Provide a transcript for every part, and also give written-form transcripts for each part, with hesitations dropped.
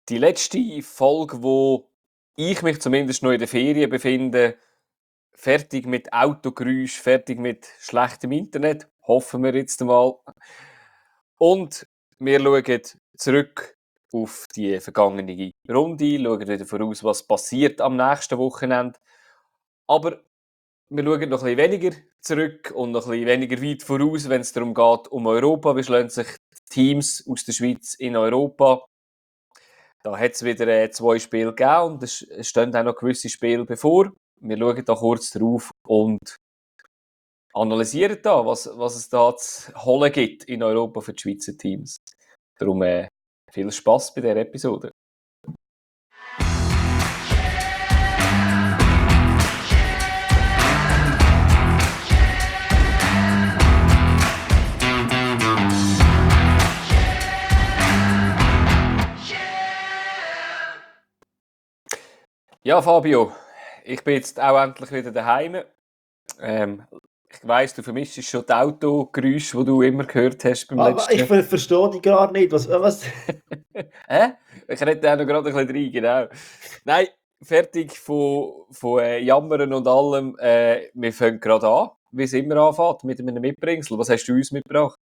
Die letzte Folge, wo ich mich zumindest noch in den Ferien befinde, fertig mit Autogeräusch, fertig mit schlechtem Internet, hoffen wir jetzt einmal. Und wir schauen zurück auf die vergangene Runde, schauen wieder voraus, was passiert am nächsten Wochenende. Aber wir schauen noch ein bisschen weniger zurück und noch ein bisschen weniger weit voraus, wenn es darum geht, um Europa. Wie schlagen sich die Teams aus der Schweiz in Europa? Da hat es wieder 2 Spiele gegeben und es stehen auch noch gewisse Spiele bevor. Wir schauen da kurz drauf und analysieren da, was es da zu holen gibt in Europa für die Schweizer Teams. Darum viel Spass bei dieser Episode. Ja, Fabio, ich bin jetzt auch endlich wieder daheim. Ich weiss, du vermisst schon die Autogeräusche, die du immer gehört hast beim letzten. Ich verstehe dich gar nicht. Was? Hä? Ich rede auch noch gerade ein bisschen rein, genau. Nein, fertig von Jammern und allem. Wir fangen gerade an, wie es immer anfängt, mit einem Mitbringsel. Was hast du uns mitgebracht?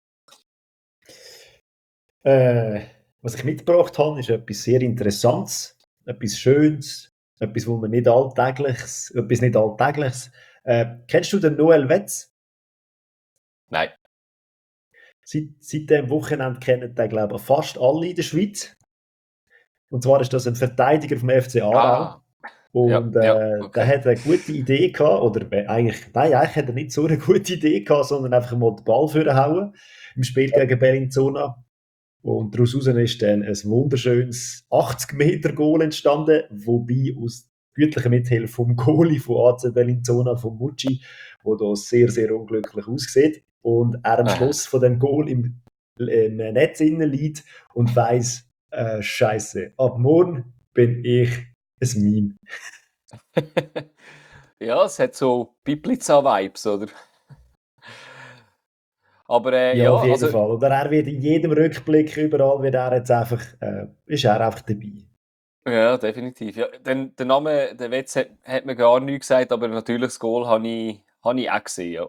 Was ich mitgebracht habe, ist etwas sehr Interessantes, etwas Schönes, etwas, wo man nicht Alltägliches. Kennst du den Noel Wetz? Nein. Seit dem Wochenende kennen den, glaube ich, fast alle in der Schweiz. Und zwar ist das ein Verteidiger vom FC Aarau. Und okay. der hat eine gute Idee gehabt, oder eigentlich hat er nicht so eine gute Idee gehabt, sondern einfach mal den Ball vorhauen im Spiel gegen Bellinzona. Und daraus ist dann ein wunderschönes 80-Meter-Goal entstanden, wobei aus gütlicher Mithilfe vom Goalie von AC Bellinzona, von Mucci, der da sehr, sehr unglücklich aussieht. Und er am Schluss von dem Goal im Netz innen liegt und weiss, Scheiße, ab morgen bin ich ein Meme. Ja, es hat so Pipliza-Vibes, oder? Aber ja, auf jeden Fall. Oder er wird in jedem Rückblick überall wird er jetzt einfach, ist er einfach dabei. Ja, definitiv. Ja, den Namen, der Wetz hat mir gar nichts gesagt, aber natürlich das Goal habe ich auch gesehen.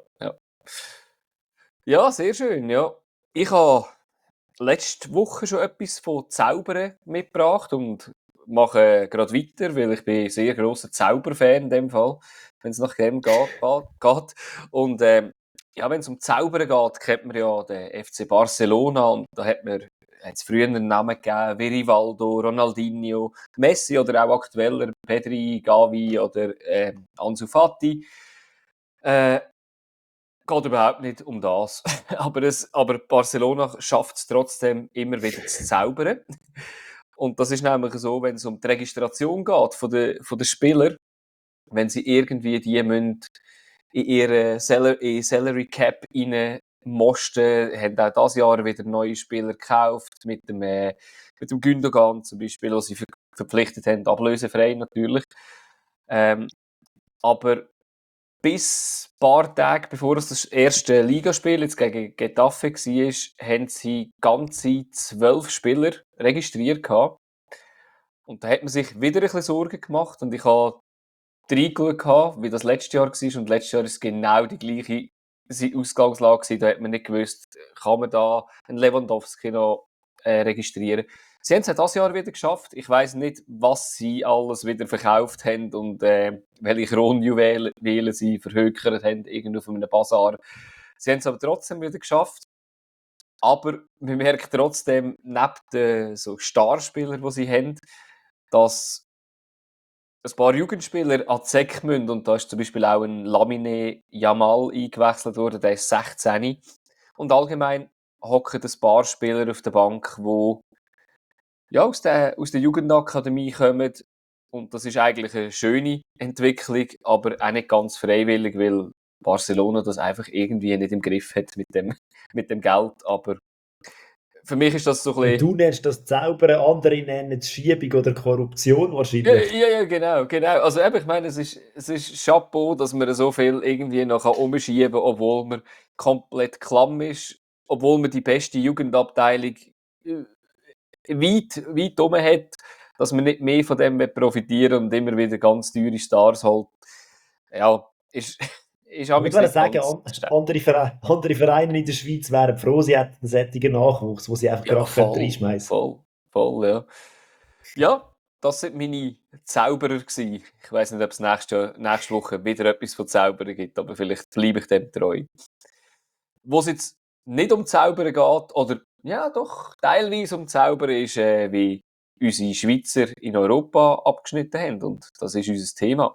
Ja, sehr schön. Ja. Ich habe letzte Woche schon etwas von Zaubern mitgebracht und mache gerade weiter, weil ich bin sehr grosser Zauberfan in dem Fall, wenn es nach dem geht. Und ja, wenn es um Zaubern geht, kennt man ja den FC Barcelona und da hat es früher einen Namen gegeben, wie Rivaldo, Ronaldinho, Messi oder auch aktueller Pedri, Gavi oder Ansu Fati. Geht überhaupt nicht um das. aber Barcelona schafft es trotzdem immer wieder zu zaubern. Und das ist nämlich so, wenn es um die Registration geht von den Spielern, wenn sie irgendwie die müssen in ihre Salary Cap rein mosten, haben auch dieses Jahr wieder neue Spieler gekauft, mit dem Gündogan zum Beispiel, den sie verpflichtet haben, ablösefrei natürlich. Aber bis ein paar Tage bevor es das erste Ligaspiel jetzt gegen Getafe war, haben sie ganze 12 Spieler registriert gehabt. Und da hat man sich wieder ein bisschen Sorgen gemacht und ich habe reingeschaut, wie das letztes Jahr war. Und letztes Jahr war es genau die gleiche Ausgangslage. Da hat man nicht gewusst, kann man da einen Lewandowski noch registrieren. Sie haben es auch dieses Jahr wieder geschafft. Ich weiss nicht, was sie alles wieder verkauft haben und welche Kronjuwelen sie verhökert haben, irgendwo auf einem Bazar. Sie haben es aber trotzdem wieder geschafft. Aber man merkt trotzdem, neben den so Starspielern, die sie haben, dass ein paar Jugendspieler an die Säcke müssen. Und da ist zum Beispiel auch ein Lamine Yamal eingewechselt worden, der ist 16. Und allgemein hocken ein paar Spieler auf der Bank, die ja, aus der Jugendakademie kommen. Und das ist eigentlich eine schöne Entwicklung, aber auch nicht ganz freiwillig, weil Barcelona das einfach irgendwie nicht im Griff hat mit dem Geld. Aber für mich ist das so ein bisschen... Und du nennst das Zaubern, andere nennen es Schiebung oder Korruption wahrscheinlich. Ja, genau. Also eben, ich meine, es ist Chapeau, dass man so viel irgendwie noch umschieben kann, obwohl man komplett klamm ist, obwohl man die beste Jugendabteilung weit oben hat. dass man nicht mehr von dem profitieren und immer wieder ganz teure Stars holt. Ja, ist Ich auch würde nicht sagen, ganz andere Vereine in der Schweiz wären froh, sie hätten einen solchen Nachwuchs, wo sie einfach ja, gerade voll, reinschmeißen voll, ja. Ja, das sind meine Zauberer gewesen. Ich weiss nicht, ob es nächste Woche wieder etwas von Zaubern gibt, aber vielleicht bleibe ich dem treu. Wo es jetzt nicht um Zaubern geht, oder ja doch, teilweise um Zaubern, ist, wie unsere Schweizer in Europa abgeschnitten haben. Und das ist unser Thema.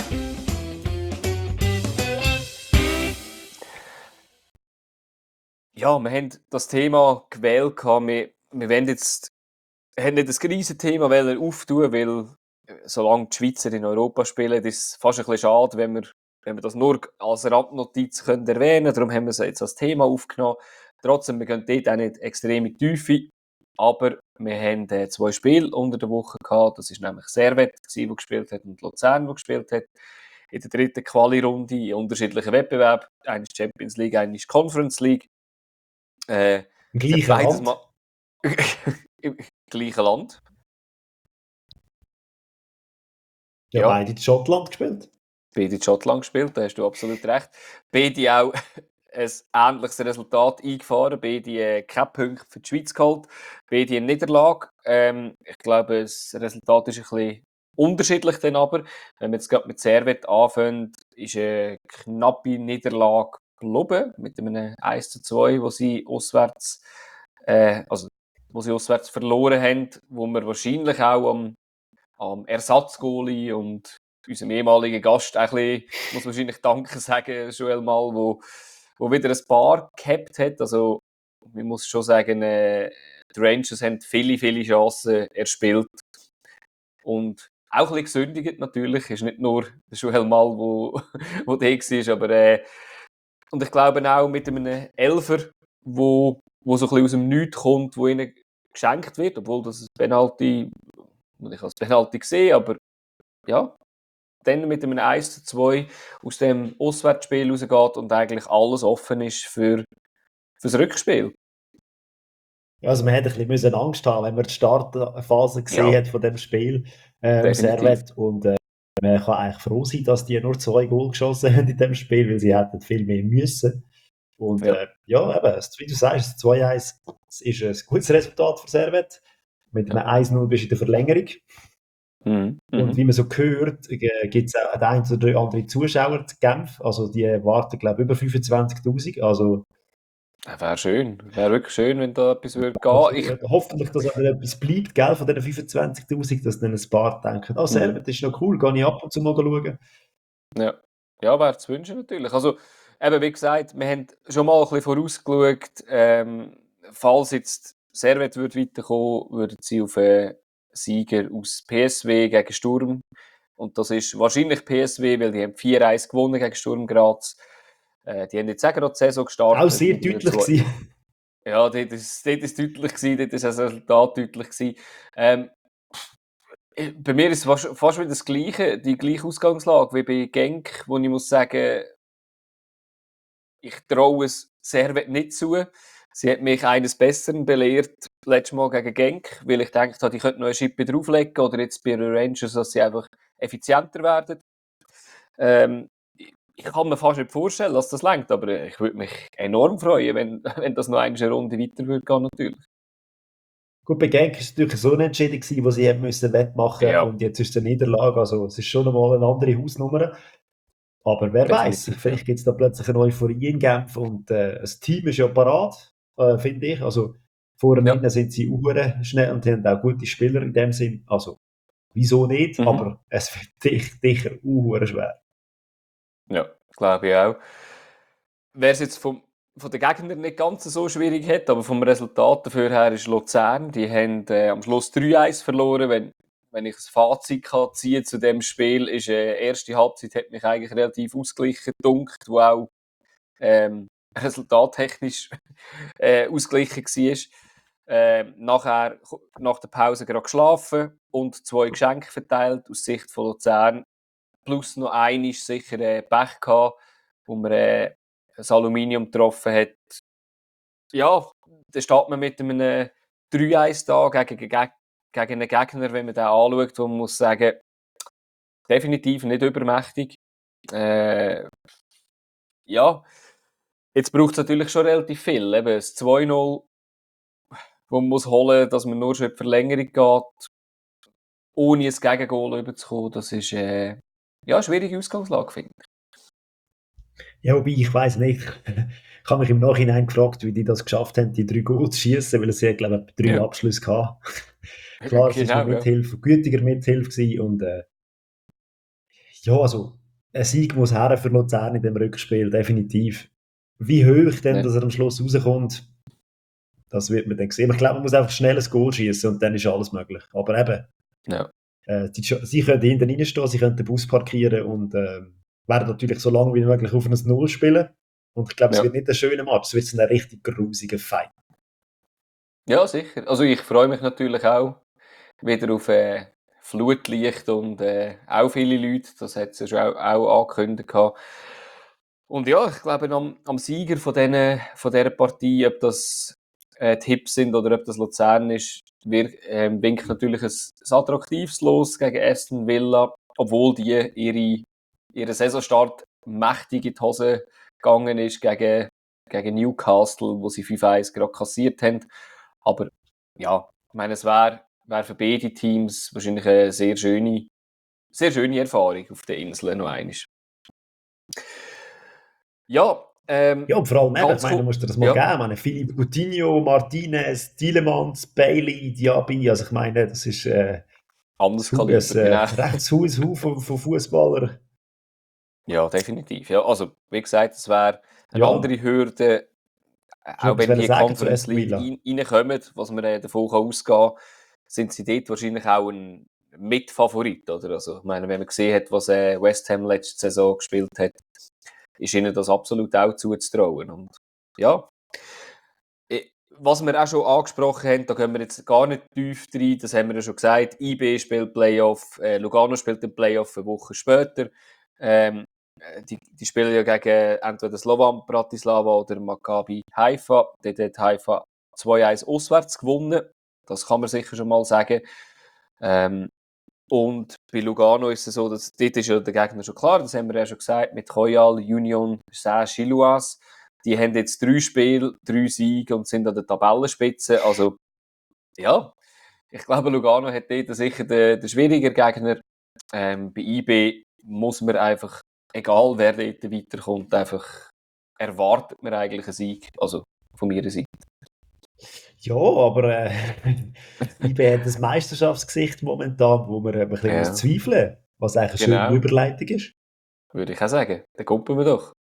Ja, wir haben das Thema gewählt. Wir wollen jetzt haben nicht ein riesiges Thema auftun, weil solange die Schweizer in Europa spielen, ist es fast ein bisschen schade, wenn wir das nur als Randnotiz können erwähnen können. Darum haben wir es jetzt als Thema aufgenommen. Trotzdem, wir gehen dort auch nicht extrem in die Tiefe, aber wir haben 2 Spiele unter der Woche gehabt. Das war nämlich Servette, der gespielt hat, und Luzern, der gespielt hat. In der dritten Quali-Runde in unterschiedlichen Wettbewerben. Eine ist Champions League, eine ist Conference League. Im Es hat gleichen beides Land. mal im gleichen Land. Ja, Ja, beide in Schottland gespielt. beide in Schottland gespielt, da hast du absolut recht. Beide auch ein ähnliches Resultat eingefahren, beide keine Punkte für die Schweiz geholt, beide in Niederlage. Ich glaube, das Resultat ist ein bisschen unterschiedlich dann aber. Wenn wir jetzt gerade mit Servette anfangen, ist eine knappe Niederlage geblieben, mit einem 1:2, wo sie auswärts verloren haben, wo wir wahrscheinlich auch am Ersatzgoalie und unserem ehemaligen Gast ein bisschen, muss wahrscheinlich Danke sagen, Joel Mal, wo wieder ein paar gehabt hat. Also, man muss schon sagen, die Rangers haben viele Chancen erspielt. Und auch ein bisschen gesündigt natürlich. Ist nicht nur der Joel Mal, wo der war, aber und ich glaube auch mit einem Elfer, wo so ein bisschen aus dem Nichts kommt, wo ihnen geschenkt wird, obwohl das ein Penalty, ich als Penalty gesehen, aber ja, dann mit einem 1:2 aus dem Auswärtsspiel rausgeht und eigentlich alles offen ist für das Rückspiel. Ja, also man hätte ein bisschen Angst haben, wenn man die Startphase gesehen Ja, hat von dem Spiel definitiv. Servette, und man kann eigentlich froh sein, dass die nur 2 Goal geschossen haben in dem Spiel, weil sie hätten viel mehr müssen. Und Ja. ja, eben, wie du sagst, das 2:1, das ist ein gutes Resultat für Servette. Mit einem Ja. 1:0 bist du in der Verlängerung. Mhm. Und wie man so hört, gibt es auch ein oder andere Zuschauer zu Genf. Also die warten, glaube ich, über 25'000. Also Wäre schön. Wäre wirklich schön, wenn da etwas würde gehen. hoffentlich, dass auch etwas bleibt, gell, von diesen 25'000, dass dann ein paar denken, ah, Mhm. Servet ist noch cool, gehe ich ab und zu mal schauen. Ja. Ja, wäre zu wünschen natürlich. Also, eben, wie gesagt, wir haben schon mal ein bisschen vorausgeschaut, falls jetzt Servette würde weiterkommen, würden sie auf einen Sieger aus PSW gegen Sturm. Und das ist wahrscheinlich PSW, weil die haben 4:1 gewonnen gegen Sturm Graz. Die haben jetzt auch gerade die Saison Auch gestartet sehr mit einer deutlich 2. gewesen. Ja, dort ist deutlich gewesen, dort ist das Resultat deutlich gewesen. Bei mir ist es fast wieder das Gleiche, die gleiche Ausgangslage wie bei Genk, wo ich muss sagen, ich traue es Servette nicht zu. Sie hat mich eines Besseren belehrt, letztes Mal gegen Genk, weil ich gedacht habe, die könnten noch eine Schippe drauflegen oder jetzt bei den Rangers, dass sie einfach effizienter werden. Ich kann mir fast nicht vorstellen, dass das reicht, aber ich würde mich enorm freuen, wenn, wenn das noch eine Runde weiter würde gehen, natürlich. Gut, bei Genk war es natürlich so unentschieden gewesen, wo sie haben müssen wettmachen, Ja, und jetzt ist es eine Niederlage, also es ist schon einmal eine andere Hausnummer. Aber wer weiß, definitiv, ja. vielleicht gibt es da plötzlich eine Euphorie in Genf, und das Team ist ja parat, finde ich. Also vorne Ja, hinten sind sie schnell und haben auch gute Spieler in dem Sinn. Also wieso nicht? mhm. Aber es wird sicher schwer. Ja, glaube ich auch. Wer es jetzt von den Gegnern nicht ganz so schwierig hat, aber vom Resultat dafür her ist Luzern. Die haben am Schluss 3:1 verloren. Wenn ich ein Fazit kann ziehen zu dem Spiel, ist erste Halbzeit hat mich eigentlich relativ ausgeglichen gedunkt, wo auch resultattechnisch ausgeglichen war. Nach der Pause gerade geschlafen und 2 Geschenke verteilt aus Sicht von Luzern. Plus noch einmal sicher Pech gehabt, wo man das Aluminium getroffen hat. Ja, dann steht man mit einem 3:1 da gegen einen Gegner, wenn man den anschaut, wo man muss sagen, definitiv nicht übermächtig. Ja, jetzt braucht es natürlich schon relativ viel. Eben das 2-0, wo man muss holen, dass man nur schon in die Verlängerung geht, ohne ein Gegengol überzukommen. Das ist ja, eine schwierige Ausgangslage, finde ich. Ja, wobei, ich weiss nicht. Ich habe mich im Nachhinein gefragt, wie die das geschafft haben, die 3 Goal zu schießen, weil sie, glaube ich, 3 Ja, Abschlüsse gehabt. Klar, es war noch genau, ja. Mithilfe, gütiger Mithilfe gewesen und ja, also ein Sieg muss her für Luzern in dem Rückspiel, definitiv. Wie hoch denn, Ja, dass er am Schluss rauskommt, das wird man dann sehen. Aber ich glaube, man muss einfach schnell ein Goal schießen und dann ist alles möglich. Aber eben, ja, sie können hinten reinstehen, sie können den Bus parkieren und werden natürlich so lange wie möglich auf ein Null spielen. Und ich glaube, es ja. wird nicht ein schöner Match, es wird so ein richtig grusiger Fight. Ja, sicher. Also ich freue mich natürlich auch wieder auf Flutlicht und auch viele Leute. Das hat es ja schon auch angekündigt gehabt. Und ja, ich glaube, am Sieger von dieser Partie, ob das die Hips sind oder ob das Luzern ist, winkt natürlich ein attraktives Los gegen Aston Villa, obwohl die ihren Saisonstart mächtig in die Hose gegangen ist gegen Newcastle, wo sie 5-1 gerade kassiert haben. Aber ja, ich meine, es wär für beide Teams wahrscheinlich eine sehr schöne Erfahrung auf der Insel noch einmal. Ja, Ja, und vor allem eben, ich ganz meine, du cool. musst dir das mal Ja, geben. Ich meine, Philippe Coutinho, Martinez, Tielemans, Bailey, Diaby, also ich meine, das ist anderes ein Kaliber, genau. rechtes Haus von Fußballern. Ja, definitiv. Ja, also, wie gesagt, es wäre eine Ja, andere Hürde, ich auch wollte wenn etwas die sagen zu Conference Aston League Villa. reinkommen, was man davon ausgehen kann, sind sie dort wahrscheinlich auch ein Mitfavorit, oder? Also, ich meine, wenn man gesehen hat, was West Ham letzte Saison gespielt hat, ist ihnen das absolut auch zuzutrauen. Und ja, was wir auch schon angesprochen haben, da gehen wir jetzt gar nicht tief rein, das haben wir ja schon gesagt, IB spielt Playoff, Lugano spielt den Playoff eine Woche später. Ähm, die spielen ja gegen entweder Slovan Bratislava oder Maccabi Haifa. Dort hat Haifa 2-1 auswärts gewonnen, das kann man sicher schon mal sagen. Und bei Lugano ist es so, dass dort ist ja der Gegner schon klar, das haben wir ja schon gesagt, mit Royal Union Saint-Gilloise. Die haben jetzt 3 Spiele, 3 Siege und sind an der Tabellenspitze. Also, ja, ich glaube, Lugano hat dort sicher den schwieriger Gegner. Bei IB muss man einfach, egal wer dort weiterkommt, einfach erwartet man eigentlich einen Sieg. Also, von meiner Seite. Ja, aber IB hat ein Meisterschaftsgesicht momentan, wo man ein bisschen muss Ja, zweifeln muss, was eigentlich eine schöne genau. Überleitung ist. Würde ich auch sagen. Dann gucken wir doch.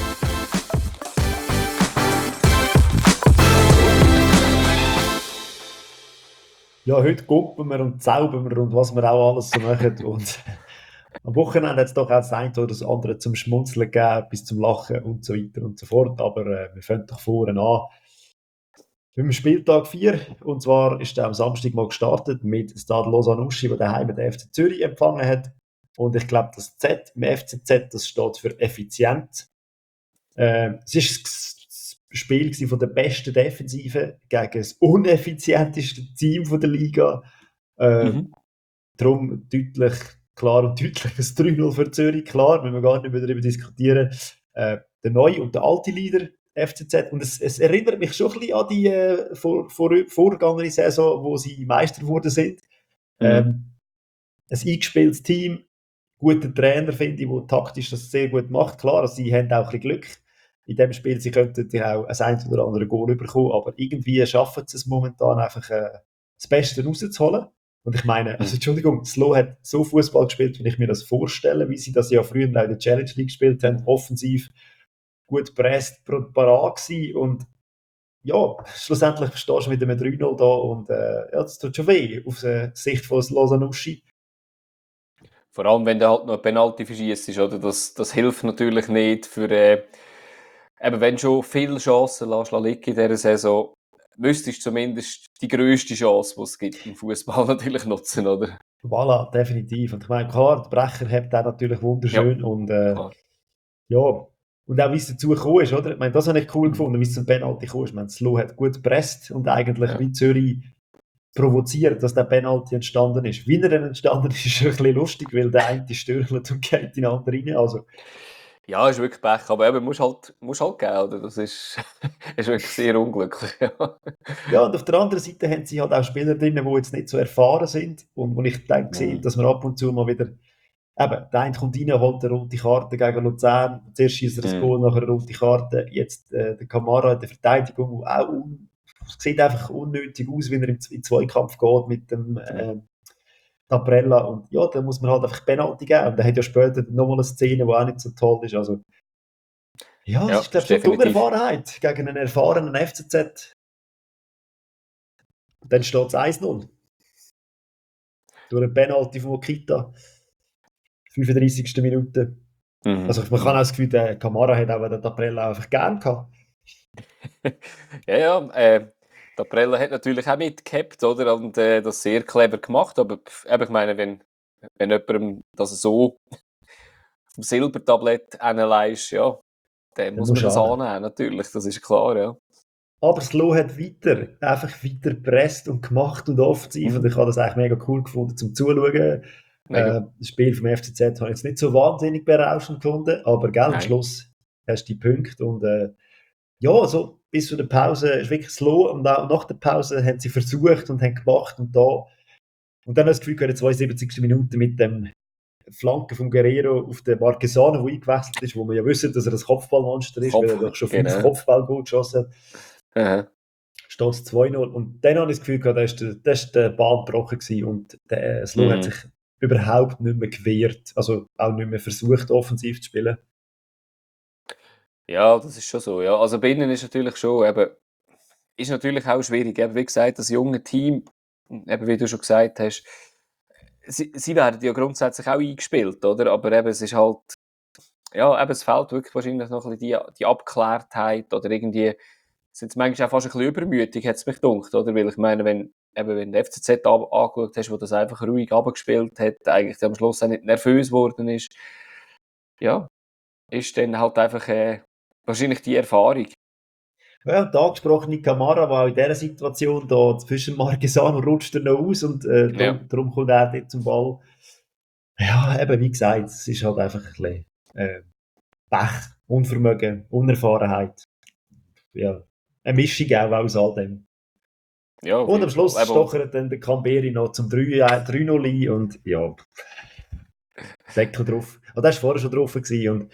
Ja, heute gucken wir und zaubern wir und was wir auch alles so machen. Und am Wochenende hat es doch auch das eine oder das andere zum Schmunzeln gegeben, bis zum Lachen und so weiter und so fort. Aber wir fangen doch vorne an. Mit dem Spieltag 4. Und zwar ist der am Samstag mal gestartet mit Stade Lausanne-Uschi, der daheim den FC Zürich empfangen hat. Und ich glaube, das Z im FCZ, das steht für effizient. Es ist das Spiel von der besten Defensive gegen das uneffizienteste Team der Liga. Äh, Mhm. Darum deutlich, klar und deutlich ein 3-0 für Zürich. Klar, müssen wir gar nicht mehr darüber diskutieren. Der neue und der alte Leader FCZ. Und es erinnert mich schon ein bisschen an die vorgegangene Saison, wo sie Meister geworden sind. Mhm. Ein eingespieltes Team, guter Trainer, finde ich, der taktisch das sehr gut macht. Klar, also sie haben auch ein bisschen Glück in dem Spiel. Sie könnten ja auch ein oder andere Goal bekommen, aber irgendwie schaffen sie es momentan einfach, das Beste rauszuholen. Und ich meine, also Mhm. Entschuldigung, Slo hat so Fußball gespielt, wie ich mir das vorstelle, wie sie das ja früher in der Challenge League gespielt haben, offensiv, gut presst, parat gewesen und ja, schlussendlich stehst du mit einem 3-0 da und ja, das tut schon weh auf die Sicht von Lausanne-Uschi. Vor allem, wenn du halt noch eine Penalty verschießt, oder? Das hilft natürlich nicht für, eben wenn du schon viele Chancen liegen in dieser Saison, müsstest du zumindest die grösste Chance, die es gibt im Fußball natürlich nutzen, oder? Voilà, definitiv. Und ich meine, klar, der Brecher hat auch natürlich Ja, wunderschön und klar. ja, und auch wie es dazu gekommen ist, oder? Ich meine, das habe ich cool Mhm. gefunden, wie es zum Penalty gekommen ist. Ich meine, Slo hat gut gepresst und eigentlich Ja. wie Zürich provoziert, dass der Penalty entstanden ist. Wie er dann entstanden ist, ist ein bisschen lustig, weil der eine stürchelt und geht in den anderen rein. Also, Ja, ist wirklich Pech, aber eben, musst halt geben, oder? Das ist, ist wirklich sehr unglücklich. Ja. ja, und auf der anderen Seite haben sie halt auch Spieler drin, die jetzt nicht so erfahren sind und wo ich denke, sehe, Mhm. dass man ab und zu mal wieder, eben, der eine kommt rein, holt eine rote Karte gegen Luzern, zuerst schießt er ein Mhm. Goal, nachher eine rote Karte, jetzt der Kamara in der Verteidigung, auch sieht einfach unnötig aus, wenn er in Zweikampf geht mit dem Ja. Taprella und ja, dann muss man halt einfach Penalty geben und dann hat ja später nochmal eine Szene, die auch nicht so toll ist, also ja, es Ja, ist das glaube ist ich schon die definitiv. Unerfahrenheit gegen einen erfahrenen FCZ und dann steht es 1-0 durch einen Penalty von Okita, 35. Minute. Mhm. Also man kann auch Mhm. das Gefühl, der Kamara hat auch den Taprella einfach gern gehabt. Ja, ja, die Aprella hat natürlich auch mitgehabt, oder? Und das sehr clever gemacht, aber eben, ich meine, wenn jemandem das so vom Silbertablett hinlegst, ja, dann Dann muss man musst du das haben. annehmen, natürlich, das ist klar, ja. Aber Slo hat einfach weiter gepresst und gemacht und offensiv und Mhm. ich habe das eigentlich mega cool gefunden zum Zuschauen. Mega. Das Spiel vom FCZ habe ich jetzt nicht so wahnsinnig berauschend gefunden, aber gell, am Nein. Schluss hast du die Punkte und ja, so bis zu der Pause ist wirklich slow und auch nach der Pause haben sie versucht und haben gemacht und da und dann hast du das Gefühl, in der 72. Minute mit dem Flanke von Guerrero auf den Marquesano, der eingewechselt ist, wo wir ja wissen, dass er ein Kopfballmonster ist, weil er Kopf, doch schon 5 genau. Kopfballgoal geschossen hat, Aha. steht es 2-0 und dann habe ich das Gefühl gehabt, das ist der Bahn gebrochen gewesen und der Slo hat sich Mhm. überhaupt nicht mehr gewehrt, also auch nicht mehr versucht, offensiv zu spielen. Ja, das ist schon so, ja. Also bei ihnen ist natürlich schon, eben, ist natürlich auch schwierig. Eben, wie gesagt, das junge Team, eben wie du schon gesagt hast, sie werden ja grundsätzlich auch eingespielt, oder? Aber eben, es ist halt, ja, eben, es fehlt wirklich wahrscheinlich noch ein bisschen die Abgeklärtheit oder irgendwie, sind sie manchmal auch fast ein bisschen übermütig, hat es mich gedacht, oder? Weil ich meine, wenn du FCZ angeschaut hast, wo das einfach ruhig abgespielt hat, eigentlich am Schluss auch nicht nervös geworden ist, ja, ist dann halt einfach wahrscheinlich die Erfahrung. Ja, und der angesprochene Kamara war auch in dieser Situation da zwischen Marquesano rutscht er noch aus und Ja, darum kommt er dort zum Ball. Ja, eben, wie gesagt, es ist halt einfach ein bisschen Pech, Unvermögen, Unerfahrenheit. Ja, eine Mischung auch aus all dem. ja, auf Und am jeden Fall. Schluss Eben, und, stochert dann der Camberi noch zum 3-0 ein und ja, Deckel drauf. Und das war vorher schon drauf gewesen und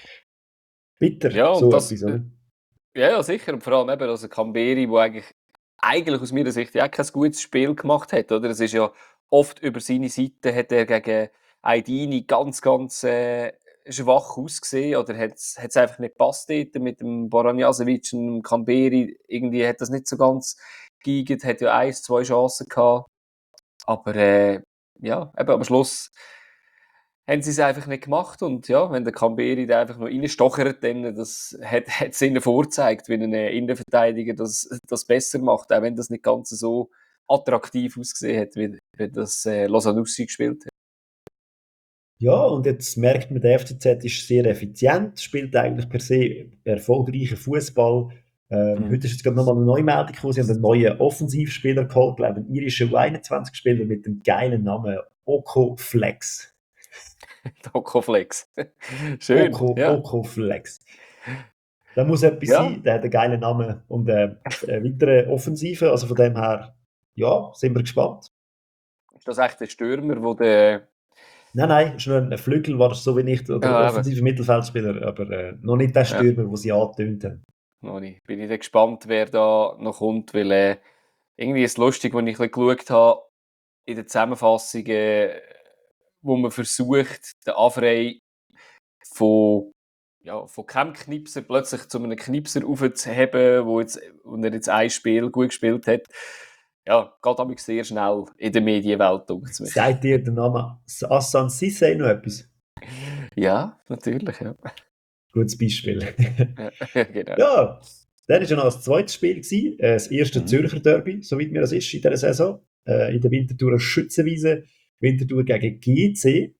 bitter, ja, und so das, etwas, oder? ja, ja, sicher. Und vor allem eben, also Camberi, wo eigentlich aus meiner Sicht ja auch kein gutes Spiel gemacht hat, oder? Es ist ja oft über seine Seite hat er gegen Aidini ganz, ganz schwach ausgesehen oder hat es einfach nicht gepasst dort mit dem Boranjasevic und dem Camberi. Irgendwie hat das nicht so ganz geeignet, hat ja 1, 2 Chancen gehabt. Aber ja, eben am Schluss haben sie es einfach nicht gemacht und ja, wenn der Camberi da einfach noch reinstochert, dann hat es ihnen vorgezeigt, wie ein Innenverteidiger das besser macht, auch wenn das nicht ganz so attraktiv ausgesehen hat, wie das Losanussi gespielt hat. Ja, und jetzt merkt man, der FCZ ist sehr effizient, spielt eigentlich per se erfolgreichen Fußball. Mhm. Heute ist jetzt gerade nochmal eine neue Meldung gekommen. Sie haben einen neuen Offensivspieler geholt, glaube ich, einen irischen U21-Spieler mit dem geilen Namen Oko Flex. Dokoflex. Schön, ja. Oko Flex. Da muss etwas Ja, sein, der hat einen geilen Namen und eine weitere Offensive. Also von dem her, ja, sind wir gespannt. ist das echt der Stürmer, wo der. Nein, nein, ist nur ein Flügel, war das so wie nicht, oder Ja, eben. offensiver Mittelfeldspieler, aber noch nicht der Ja, Stürmer, den sie angetönt haben. noch nicht. Bin ich dann gespannt, wer da noch kommt, weil irgendwie ist es lustig, wenn ich ein bisschen geschaut habe, in den Zusammenfassungen, wo man versucht, den Afrey von keinem Knipser plötzlich zu einem Knipser aufzuheben, wo er jetzt ein Spiel gut gespielt hat. Ja, geht aber sehr schnell in der Medienwelt, denkt es mich. Sagt dir der Name Assan Sissé noch etwas? Ja, natürlich, ja. Gutes Beispiel. Ja, genau. Ja, dann war ja noch das zweite Spiel, gewesen, das erste Mhm. Zürcher Derby, soweit mir das ist in dieser Saison. In der Winterthurer Schützenwiese, Winterthur gegen GC.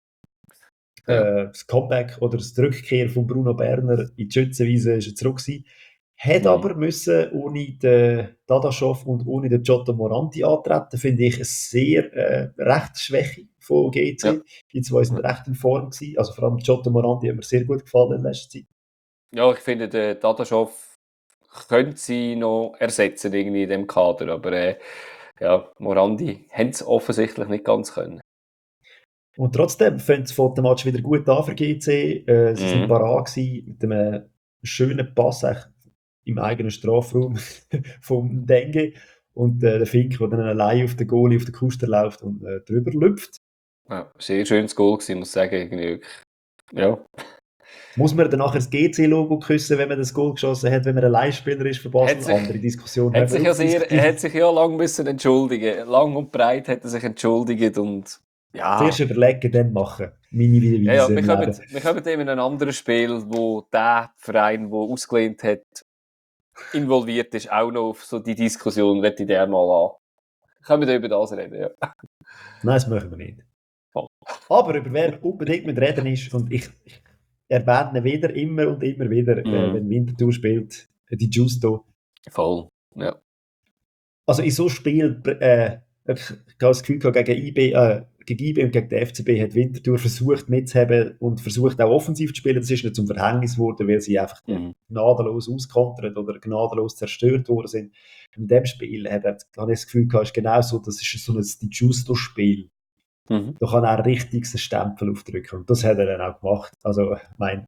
Ja. Das Comeback oder das Rückkehr von Bruno Berner in die Schützenwiese ist er zurück gewesen. Hat aber müssen ohne den Dadaschow und ohne den Giotto Morandi antreten, finde ich eine sehr Rechtsschwäche von Ja. GC. Die zwei sind recht in Form gewesen. Also vor allem Giotto Morandi hat mir sehr gut gefallen in letzter Zeit. Ja, ich finde, den Dadaschow könnte sie noch ersetzen irgendwie in dem Kader, aber ja, Morandi haben es offensichtlich nicht ganz können. Und trotzdem fängt es vor dem Match wieder gut an für GC. Sie sind parat gewesen mit einem schönen Pass im eigenen Strafraum vom Dengue. Und der Fink, der dann allein auf den Goalie, auf den Kuster läuft und drüber lüpft. Ja, sehr schönes Goal gewesen, muss ich sagen. Irgendwie. Ja. Muss man dann nachher das GC-Logo küssen, wenn man das Goal geschossen hat, wenn man Alleinspieler ist für Basel? Andere Diskussion haben wir Er hat sich ja lang müssen entschuldigen. Lang und breit hat er sich entschuldigt und ja. Zuerst überlegen, dann machen. Meine Ja, Weise wir kommen eben in ein anderes Spiel, wo der Verein, der ausgelehnt hat, involviert ist, auch noch auf so die Diskussion, möchte ich der mal an. Können wir über das reden, ja. Nein, das machen wir nicht. Voll. Aber über wer unbedingt mit reden ist, und ich erwähne ihn wieder, immer und immer wieder, wenn Winterthur spielt, die Justo. Voll, ja. Also in so Spielen, ich habe das Gefühl gehabt, gegen IB und gegen den FCB hat Winterthur versucht mitzuhaben und versucht auch offensiv zu spielen. Das ist nicht zum Verhängnis geworden, weil sie einfach gnadenlos auskontert oder gnadenlos zerstört worden sind. In dem Spiel habe ich das Gefühl gehabt, ist genau so, das ist so ein Justo-Spiel. Da kann er richtig einen Stempel aufdrücken. Und das hat er dann auch gemacht. Also, ich meine,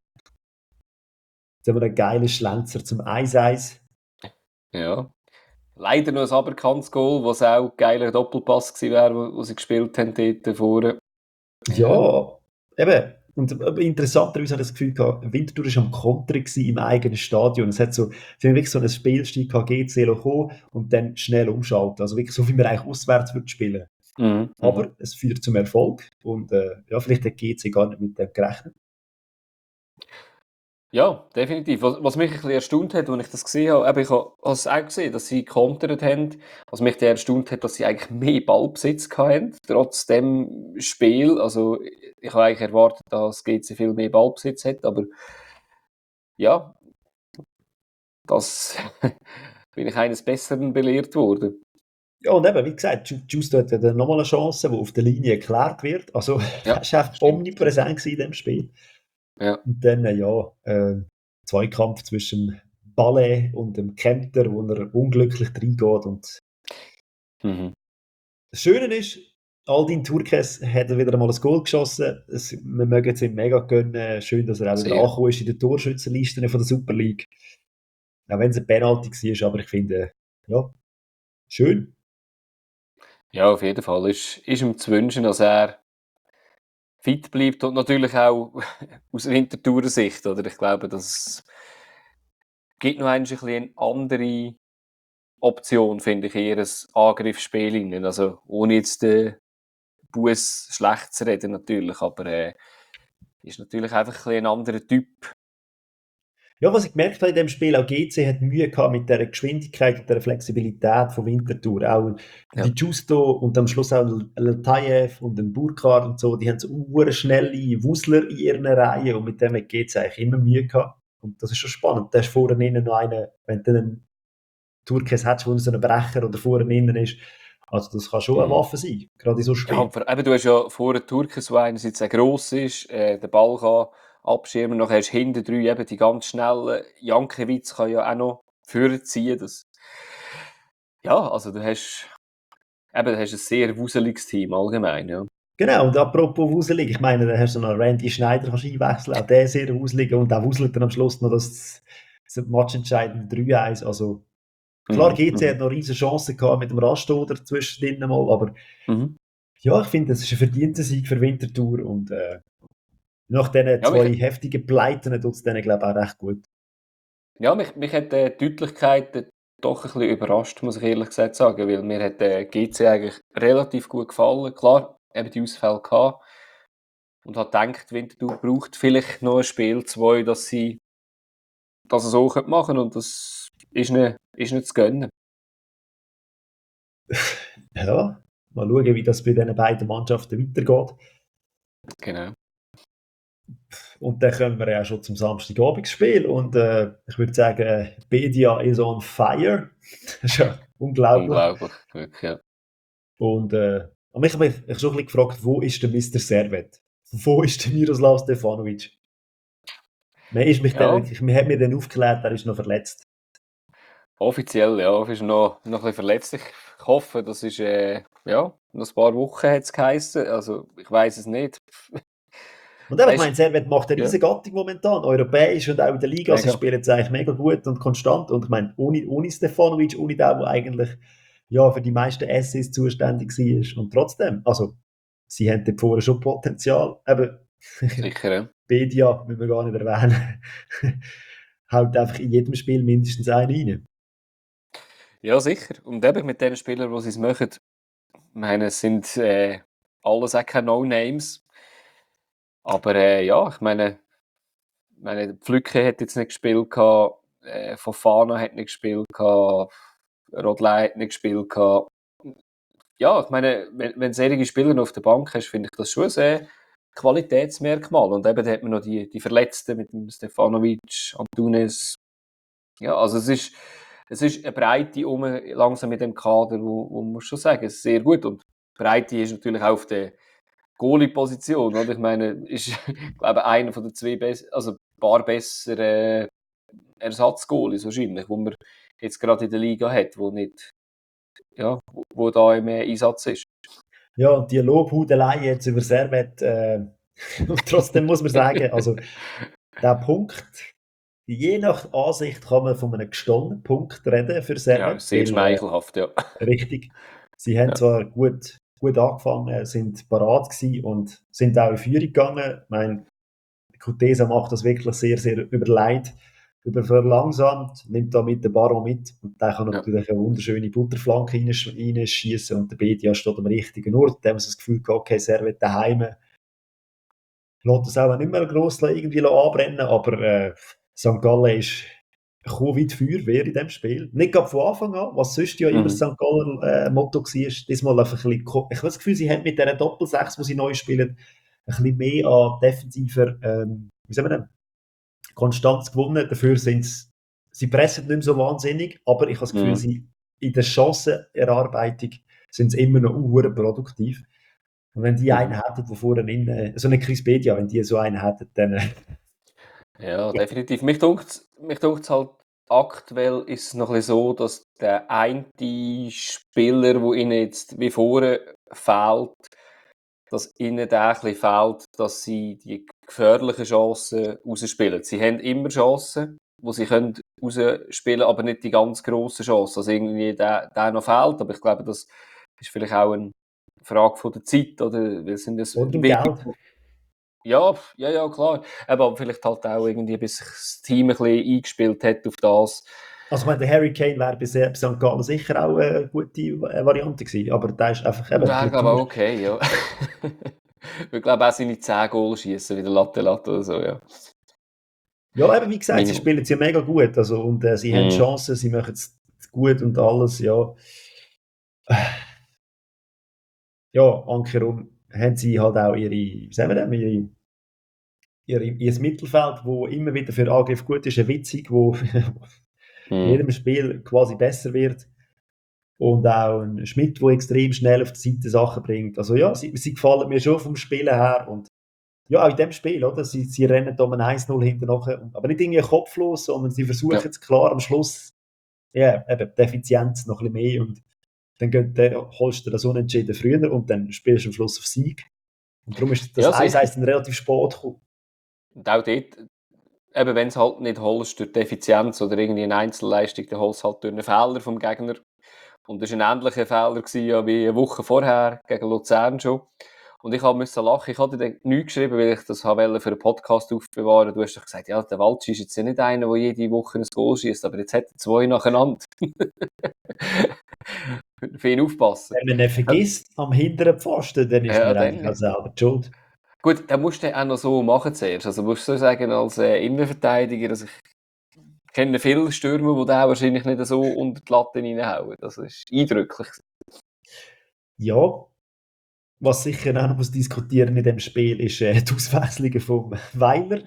jetzt haben wir einen geilen Schlenzer zum 1-1. Ja. Leider noch ein aberkanntes Goal, was auch ein geiler Doppelpass gewesen wäre, wo sie gespielt haben dort vorne. Ja, eben. Und interessanterweise habe ich das Gefühl gehabt, Winterthur war am Kontern im eigenen Stadion. Sie haben wirklich so einen Spielstil gehabt, GC kommen und dann schnell umschalten. Also wirklich so, wie man eigentlich auswärts würde spielen. Aber es führt zum Erfolg und ja, vielleicht hat GC gar nicht mit dem gerechnet. Ja, definitiv. Was mich ein bisschen erstaunt hat, als ich das gesehen habe, ich habe es auch gesehen, dass sie gekontert haben. Was mich dann erstaunt hat, dass sie eigentlich mehr Ballbesitz hatten, trotz dem Spiel. Also, ich habe eigentlich erwartet, dass GC viel mehr Ballbesitz hat, aber ja, das bin ich eines Besseren belehrt worden. Ja, und eben, wie gesagt, Justo hat ja dann nochmal eine Chance, die auf der Linie geklärt wird. Also, Ja, er war einfach omnipräsent in dem Spiel. Ja. Und dann, Zweikampf zwischen Ballet und dem Kempter, wo er unglücklich reingeht. Und das Schöne ist, Aldin Turkes hat wieder einmal ein Goal geschossen. Wir mögen es ihm mega gönnen. Schön, dass er auch wieder angekommen ist in der Torschützenliste von der Super League. Auch wenn es ein Penalty war, aber ich finde, ja, schön. Ja, auf jeden Fall. Ist ihm zu wünschen, dass er fit bleibt und natürlich auch aus Winterthurer Sicht. Oder? Ich glaube, das gibt noch ein bisschen eine andere Option, finde ich, eher ein Angriffsspiel. Also ohne jetzt den Bus schlecht zu reden natürlich, aber ist natürlich einfach ein anderer Typ. Ja, was ich gemerkt habe in dem Spiel, auch GC hat Mühe gehabt mit der Geschwindigkeit und der Flexibilität von Winterthur. Auch die Justo und am Schluss auch Latayev und den Burkhardt und so, die haben so schnelle Wusler in ihren Reihen und mit dem hat GC eigentlich immer Mühe gehabt. Und das ist schon spannend. Da ist vorne innen noch einer, wenn du einen Turkes hast, wo so ein Brecher oder vorne innen ist. Also das kann schon eine Waffe sein, gerade in so Spielen. Ja, eben, du hast ja vorne Turkes, der einerseits sehr gross ist, den Ball kann abschirmen, nachher hast du hinten drei eben die ganz schnellen. Jankiewicz kann ja auch noch vorziehen. Ja, also du hast ein sehr wuseliges Team allgemein, ja. Genau, und apropos wuselig, ich meine, da hast du noch Randy Schneider kannst einwechseln, auch der sehr wuselig und auch wuselt dann am Schluss noch das matchentscheidende 3-1. Also klar, GC hat noch riesige Chancen gehabt mit dem Rastoder zwischendrin mal, aber ja, ich finde, das ist ein verdienter Sieg für Winterthur und nach diesen zwei heftigen Pleiten tut es denen, glaube ich, auch recht gut. Ja, mich hat die Deutlichkeit doch ein bisschen überrascht, muss ich ehrlich gesagt sagen, weil mir hat GC eigentlich relativ gut gefallen. Klar, eben die Ausfälle gehabt und hat gedacht, Winterthur braucht vielleicht noch ein Spiel, 2, dass sie das so machen können und das ist nicht zu gönnen. Ja, mal schauen, wie das bei diesen beiden Mannschaften weitergeht. Genau. Und dann kommen wir ja schon zum Samstagabendspiel und ich würde sagen, Bedia is on fire. Das ist ja unglaublich. Unglaublich, wirklich, ja. Und aber ich habe mich schon ein bisschen gefragt, wo ist der Mr. Servet? Wo ist der Miroslav Stefanovic? Ja, Man hat mir dann aufgeklärt, er ist noch verletzt. offiziell, ja, ist noch ein bisschen verletzlich. Ich hoffe, das ist, ja, noch ein paar Wochen hat es geheissen. Also, ich weiß es nicht. Und eben, ich Weißt meine, Servet macht eine ja, riesige Gattung momentan, europäisch und auch in der Liga. Sie mega. spielen jetzt eigentlich mega gut und konstant. Und ich meine, ohne Stefanovic, ohne den, der eigentlich ja, für die meisten Essays zuständig war. Und trotzdem, also, sie haben dort vorne schon Potenzial. Eben, Sicher, ja. Bedia, müssen wir gar nicht erwähnen, haut einfach in jedem Spiel mindestens einen rein. Ja, sicher. Und eben mit den Spielern, die sie es machen, ich meine, es sind alles auch keine No-Names. Aber ja, ich meine, Pflücke hat jetzt nicht gespielt gehabt, Fofana hat nicht gespielt gehabt, Rodley hat nicht gespielt gehabt. Ja, ich meine, wenn solche Spieler noch auf der Bank hast, finde ich das schon ein sehr Qualitätsmerkmal. Und eben, da hat man noch die Verletzten mit dem Stefanovic, Antunes. Ja, also es ist eine Breite langsam mit dem Kader, wo man muss schon sagen, es ist sehr gut. Und die Breite ist natürlich auch auf der Goalie-Position, oder? Ich meine, ist, ich glaube, einer von den also ein paar bessere Ersatzgoalies wahrscheinlich, wo man jetzt gerade in der Liga hat, wo nicht, ja, wo da im Einsatz ist. Ja, und die Lobhudelei jetzt über Servet, und trotzdem muss man sagen, also der Punkt, je nach Ansicht kann man von einem gestonnenen Punkt reden für Ja, Servet, sehr weil schmeichelhaft, ja. richtig, sie haben Ja, zwar gut angefangen, sind parat gewesen und sind auch in Führung gegangen. Ich meine, Kutesa macht das wirklich sehr, sehr überlegt, verlangsamt, nimmt da mit den Baron mit und der kann ja, natürlich eine wunderschöne Butterflanke reinschießen und der Bedia steht am richtigen Ort. Da haben sie das Gefühl gehabt, okay, Servet daheim lässt das auch nicht mehr gross irgendwie anbrennen, aber St. Gallen ist weit Feuerwehr in diesem Spiel. Nicht gerade von Anfang an, was sonst ja immer das mhm. St. Galler Motto war. Diesmal einfach ein bisschen, ich habe das Gefühl, sie haben mit dieser Doppel-6, die sie neu spielen, ein bisschen mehr an defensiver, wie sagen wir denn, Konstanz gewonnen. Dafür sind sie pressen nicht mehr so wahnsinnig, aber ich habe das Gefühl, Mhm. sie in der Chancenerarbeitung sind sie immer noch produktiv. Und wenn die einen Mhm. hätten, der vorne in, so eine Chris Bedia, wenn die so einen hätten, dann Ja, definitiv. Mich dunkt's halt, aktuell ist es noch ein bisschen so, dass der eine Spieler, der ihnen jetzt wie vorne fehlt, dass ihnen der ein bisschen fehlt, dass sie die gefährlichen Chancen rausspielen. Sie haben immer Chancen, die sie können rausspielen, aber nicht die ganz grossen Chancen. Also irgendwie der noch fehlt, aber ich glaube, das ist vielleicht auch eine Frage von der Zeit, oder? Weil sind das oder im wenig. Geld. Ja, ja, ja, klar. Eben, aber vielleicht halt auch irgendwie, bis sich das Team ein bisschen eingespielt hat auf das. Also ich meine, der Harry Kane wäre bei St. Gallen sicher auch eine gute Variante gewesen, aber der ist einfach eben ein Wäre, bisschen glaube ich, teuer. auch okay, ja. Ich glaube auch seine 10 Goal schießen, wie der Latte oder so, ja. Ja, eben wie gesagt, sie Minimum. spielen es ja mega gut, also und sie haben Mhm. Chancen, sie machen es gut und alles, ja. Ja, ankerum haben sie halt auch ihre, wie sagen wir denn, ihr Mittelfeld, wo immer wieder für Angriff gut ist, ein Witzig, wo in Mhm. jedem Spiel quasi besser wird. Und auch ein Schmidt, der extrem schnell auf die Seite Sachen bringt. Also ja, sie gefallen mir schon vom Spielen her. Und ja, auch in dem Spiel, oder? Sie rennen da um ein 1-0 hinten nachher. Aber nicht irgendwie kopflos, sondern sie versuchen Ja. es klar am Schluss, ja, eben die Effizienz noch ein bisschen mehr. Und dann holst du das Unentschieden früher und dann spielst du am Schluss auf Sieg. Und darum ist das Ja, sicher. 1-1 dann relativ spät gekommen. Und auch dort, eben, wenn es halt nicht holst durch die Effizienz oder irgendwie eine Einzelleistung, dann holst du halt durch einen Fehler vom Gegner. Und das war ein ähnlicher Fehler gewesen, ja, wie eine Woche vorher gegen Luzern schon. Und ich musste lachen. Ich hatte dann nichts geschrieben, weil ich das wollte für einen Podcast aufbewahren. Du hast doch gesagt, ja, der Waldschi ist jetzt ja nicht einer, der jede Woche ein Goal schießt, aber jetzt hat er 2 nacheinander. Für ihn aufpassen. Wenn man ihn vergisst am hinteren Pfosten, dann ist Ja, man eigentlich auch dann. selber die schuld. Gut, dann musst du auch noch so machen zuerst. Also musst du so sagen, als Innenverteidiger, also ich kenne viele Stürmer, die da wahrscheinlich nicht so unter die Latte reinhauen. Das ist eindrücklich. Ja, Was sicher auch noch muss diskutieren in dem Spiel ist die Auswechslungen vom Weiler.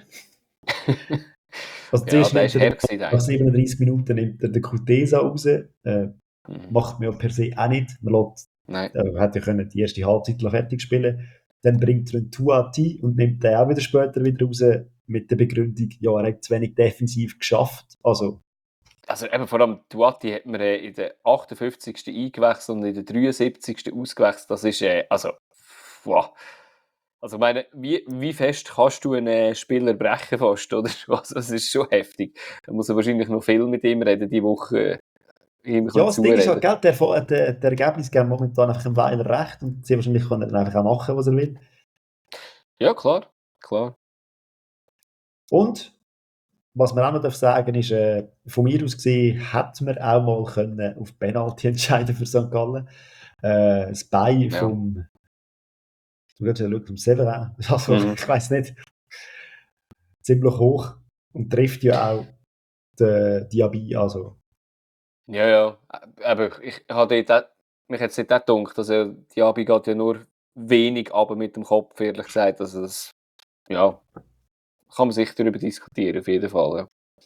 Also Ja, zuerst der nimmt war er her gewesen, nach eigentlich. 37 Minuten nimmt er den Kutesa raus. Mhm. Macht man ja per se auch nicht. Man lässt, Nein. hätte ja können die erste Halbzeit fertig spielen. Dann bringt er einen Tuati und nimmt den auch wieder später wieder raus mit der Begründung, ja, er hat zu wenig defensiv geschafft. Also, Also eben vor allem Duati hat man in der 58. eingewechselt und in der 73. ausgewechselt. Das ist, also, wow. Also ich meine, wie fest kannst du einen Spieler brechen fast, oder? Also, das ist schon heftig. Da muss er wahrscheinlich noch viel mit ihm reden, die Woche, ihm ein ja, bisschen das Ding ist halt, zureden. gell, der Ergebnis geben momentan einfach dem Weiler recht und sehr wahrscheinlich kann er dann einfach auch machen, was er will. Ja, klar, klar. Und was man auch noch sagen darf, ist, von mir aus gesehen, hätte man auch mal können auf Penalty entscheiden für St. Gallen. Das Bein Ja. du kannst ja schauen, vom Severin, also Mhm. ich weiß nicht, ziemlich hoch und trifft ja auch den Diaby, also Ja, ja. Aber ich habe dort auch, mich jetzt nicht auch gedacht, also die Abi geht ja nur wenig aber mit dem Kopf, ehrlich gesagt. Also das, ja, kann man sicher darüber diskutieren, auf jeden Fall. Ja.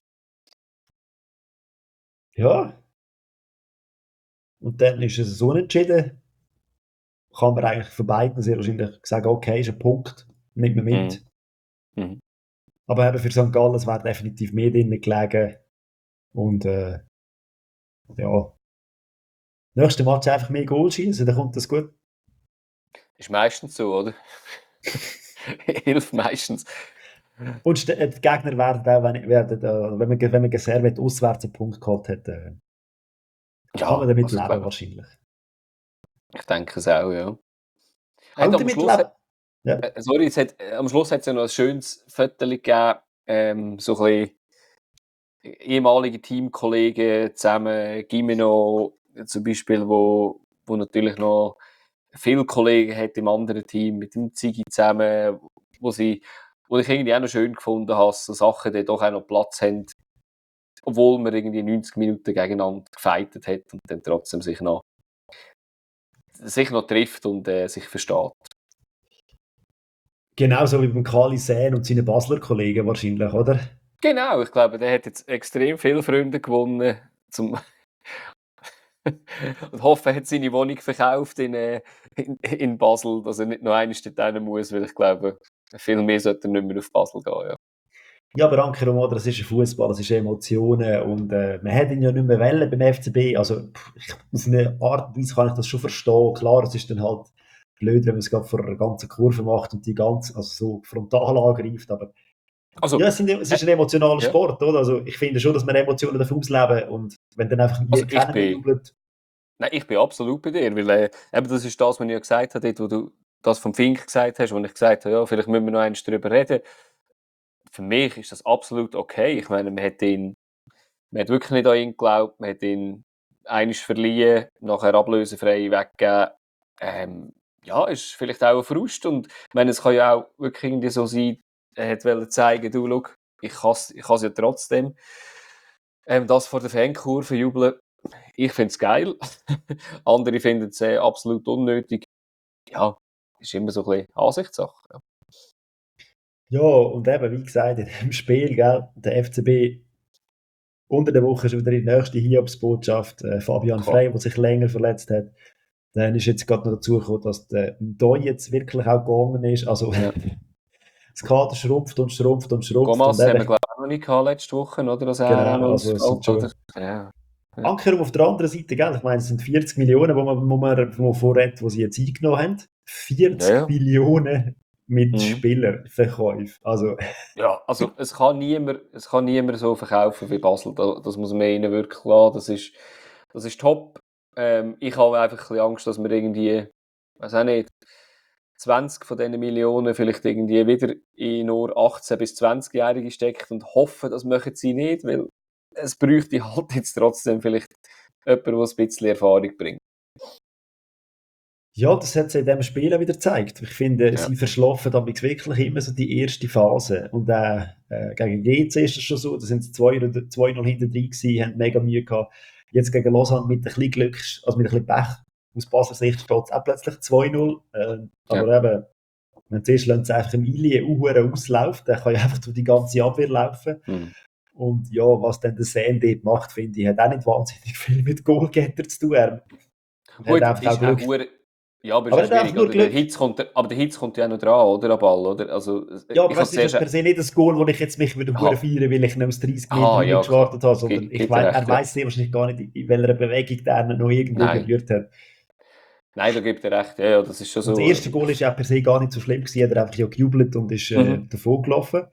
ja. Und dann ist es so unentschieden, kann man eigentlich von beiden sehr wahrscheinlich sagen, okay, ist ein Punkt, nimmt man Mhm. mit. Mhm. Aber eben für St. Gallen, es wäre definitiv mehr drin gelegen und ja, nächste Match einfach mehr Goal schießen, dann kommt das gut. Ist meistens so, oder? Hilft meistens. Und die Gegner werden auch, wenn man Geservet auswärts einen Punkt geholt hat, kann man Ja, damit also ich leben glaube, wahrscheinlich. ich denke es auch, ja. Hat Auch am damit Schluss, leben. Ja. sorry, am Schluss hat es ja noch ein schönes Foto gegeben, so ein bisschen ehemalige Teamkollegen zusammen, Gimeno zum Beispiel, wo natürlich noch viele Kollegen hat im anderen Team, mit dem Ziggy zusammen, wo ich irgendwie auch noch schön gefunden habe, so Sachen, die doch auch noch Platz haben, obwohl man irgendwie 90 Minuten gegeneinander gefeitet hat und dann trotzdem sich noch trifft und sich versteht. Genauso wie beim Kali Sen und seinen Basler Kollegen wahrscheinlich, oder? Genau, ich glaube, der hat jetzt extrem viele Freunde gewonnen. Zum und hoffe, er hat seine Wohnung verkauft in Basel, dass er nicht noch einmal dort rein muss, weil ich glaube, viel mehr sollte er nicht mehr auf Basel gehen. Ja. Ja, aber Ankerum, oder? Es ist ein Fußball, es ist Emotionen und man hat ihn ja nicht mehr wollen beim FCB. Also auf eine Art und Weise kann ich das schon verstehen. Klar, es ist dann halt blöd, wenn man es gerade vor einer ganzen Kurve macht und die ganze, also so frontal angreift, aber ja, Also, es ist ein emotionaler ja. Sport, oder? Also ich finde schon, dass man Emotionen ausleben und wenn dann einfach Also keiner mehr jubelt. nein, ich bin absolut bei dir, weil eben das ist das, was ich ja gesagt habe, dort, wo du das vom Fink gesagt hast, wo ich gesagt habe, ja, vielleicht müssen wir noch einmal darüber reden. Für mich ist das absolut okay. Ich meine, man hat wirklich nicht an ihn geglaubt, man hat ihn einmal verliehen, nachher ablösefrei weggegeben. Ja, ist vielleicht auch ein Frust und ich meine, es kann ja auch wirklich irgendwie so sein, er wollte zeigen, du, schau, ich kann's ja trotzdem. Das vor der Fankurve jubeln, ich finde es geil. Andere finden es absolut unnötig. Ja, ist immer so ein bisschen Ansichtssache. Ja. Ja, und eben, wie gesagt, in dem Spiel, gell, der FCB unter der Woche schon wieder die nächste Hiobsbotschaft. Fabian Boah. Frey, der sich länger verletzt hat. Dann ist jetzt gerade noch dazu gekommen, dass der Doi jetzt wirklich auch gegangen ist. Also Ja. das Kader schrumpft und schrumpft und schrumpft. Und Gomas haben wir, eben, glaube ich, auch noch nicht gehabt letzte Woche, oder? Dass er auch genau, noch also es sind ausfällt, oder? schon Ja. Ja. Ankerum auf der anderen Seite, gell? Ich meine, es sind 40 Millionen, wo man vorredet, die sie jetzt eingenommen haben. Ja, 40 ja. Millionen mit Mhm. Spielerverkäufen. Also, Ja, also es kann niemand so verkaufen wie Basel. Das muss man ihnen wirklich lassen. Das ist top. Ich habe einfach ein bisschen Angst, dass wir irgendwie, weiß auch nicht, 20 von diesen Millionen vielleicht irgendwie wieder in nur 18- bis 20-Jährige steckt und hoffe, das machen sie nicht, weil es bräuchte halt jetzt trotzdem vielleicht jemand, der ein bisschen Erfahrung bringt. ja, das hat sich in diesem Spiel auch wieder gezeigt. Ich finde, Ja. sie verschlafen dann wirklich immer so die erste Phase. Und gegen GC ist das schon so, da sind sie 2-0 hinten drin gewesen, haben mega Mühe gehabt. Jetzt gegen Lausanne mit ein bisschen Glück, also mit ein bisschen Pech, aus Basler Sicht steht es auch plötzlich 2-0. Aber eben, wenn zuerst lassen sie einfach im Ilie ausläuft, dann kann ja einfach durch die ganze Abwehr laufen. Und ja, was dann der Sen dort macht, finde ich, hat auch nicht wahnsinnig viel mit Goalgetter zu tun. Er Gut, hat einfach auch Glück. ja, aber Aber es ist er hat schwierig, nur oder? Glück. Aber der Hitz kommt ja auch noch dran, oder? Am Ball, oder? Also, Ja, ich aber habe es ist ja zuerst... per se nicht das Goal, wo ich jetzt mich wieder Aha, feiern, weil ich ihn aus 30 Metern ja, klar. gewartet habe, sondern Gibt dir er recht, ja. weiss sehr wahrscheinlich gar nicht, in welcher Bewegung der ihn noch irgendwo Nein, berührt hat. da gibt dir recht. Ja, das ist schon Und das so. erste Goal ist ja per se gar nicht so schlimm gewesen, er hat einfach ja gejubelt und ist davon gelaufen.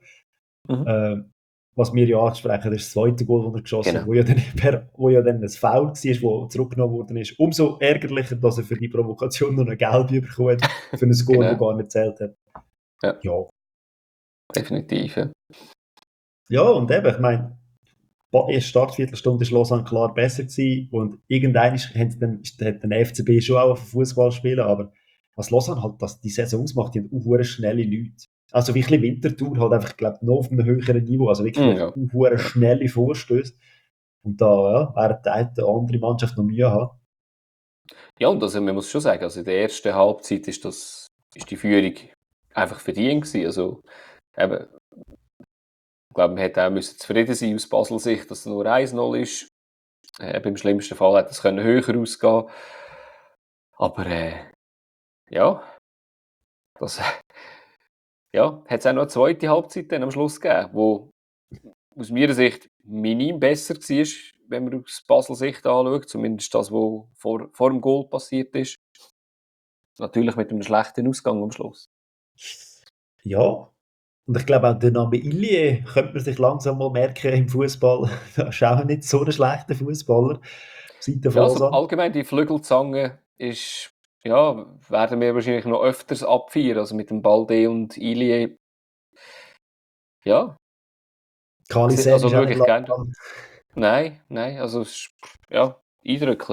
Was wir ja ansprechen, das ist das zweite Goal, das er geschossen hat, wo ja dann ein Foul war, das zurückgenommen worden ist. Umso ärgerlicher, dass er für die Provokation noch ein Gelb bekommen hat, für ein Goal, das gar nicht zählt hat. Ja. Definitiv, ja. Ja, und eben, ich meine, in der Startviertelstunde war Lausanne klar besser gewesen und irgendwann hat dann FCB schon auch auf Fußball spielen, aber was Lausanne halt die Saison ausmacht, die haben auch schnelle Leute. Also wirklich Winterthur halt einfach, glaube ich, noch auf einem höheren Niveau, also wirklich schnelle Vorstöße. Und da während die andere Mannschaft noch Mühe haben. Ja, und also man muss schon sagen, also in der ersten Halbzeit ist die Führung einfach verdient gewesen. Also eben, ich glaube, man hätte auch zufrieden sein aus Basel Sicht, dass es nur 1-0 ist. Im schlimmsten Fall hätte es höher ausgehen. Aber ja, das hat es auch noch eine zweite Halbzeit dann am Schluss gegeben, wo aus meiner Sicht minim besser war, wenn man aus Basel Sicht anschaut. Zumindest das, was vor dem Goal passiert ist. Natürlich mit einem schlechten Ausgang am Schluss. Ja, und ich glaube auch der Name Ilie könnte man sich langsam mal merken im Fußball. Das ist auch nicht so ein schlechter Fußballer. Ja, also allgemein die Flügelzange ist, werden wir wahrscheinlich noch öfters abfeiern. Also mit dem Balde und Ilie. Ja. Kalisen Also ist auch schaue nicht ich gerne. lang. Nein, also es ist, eindrücklich.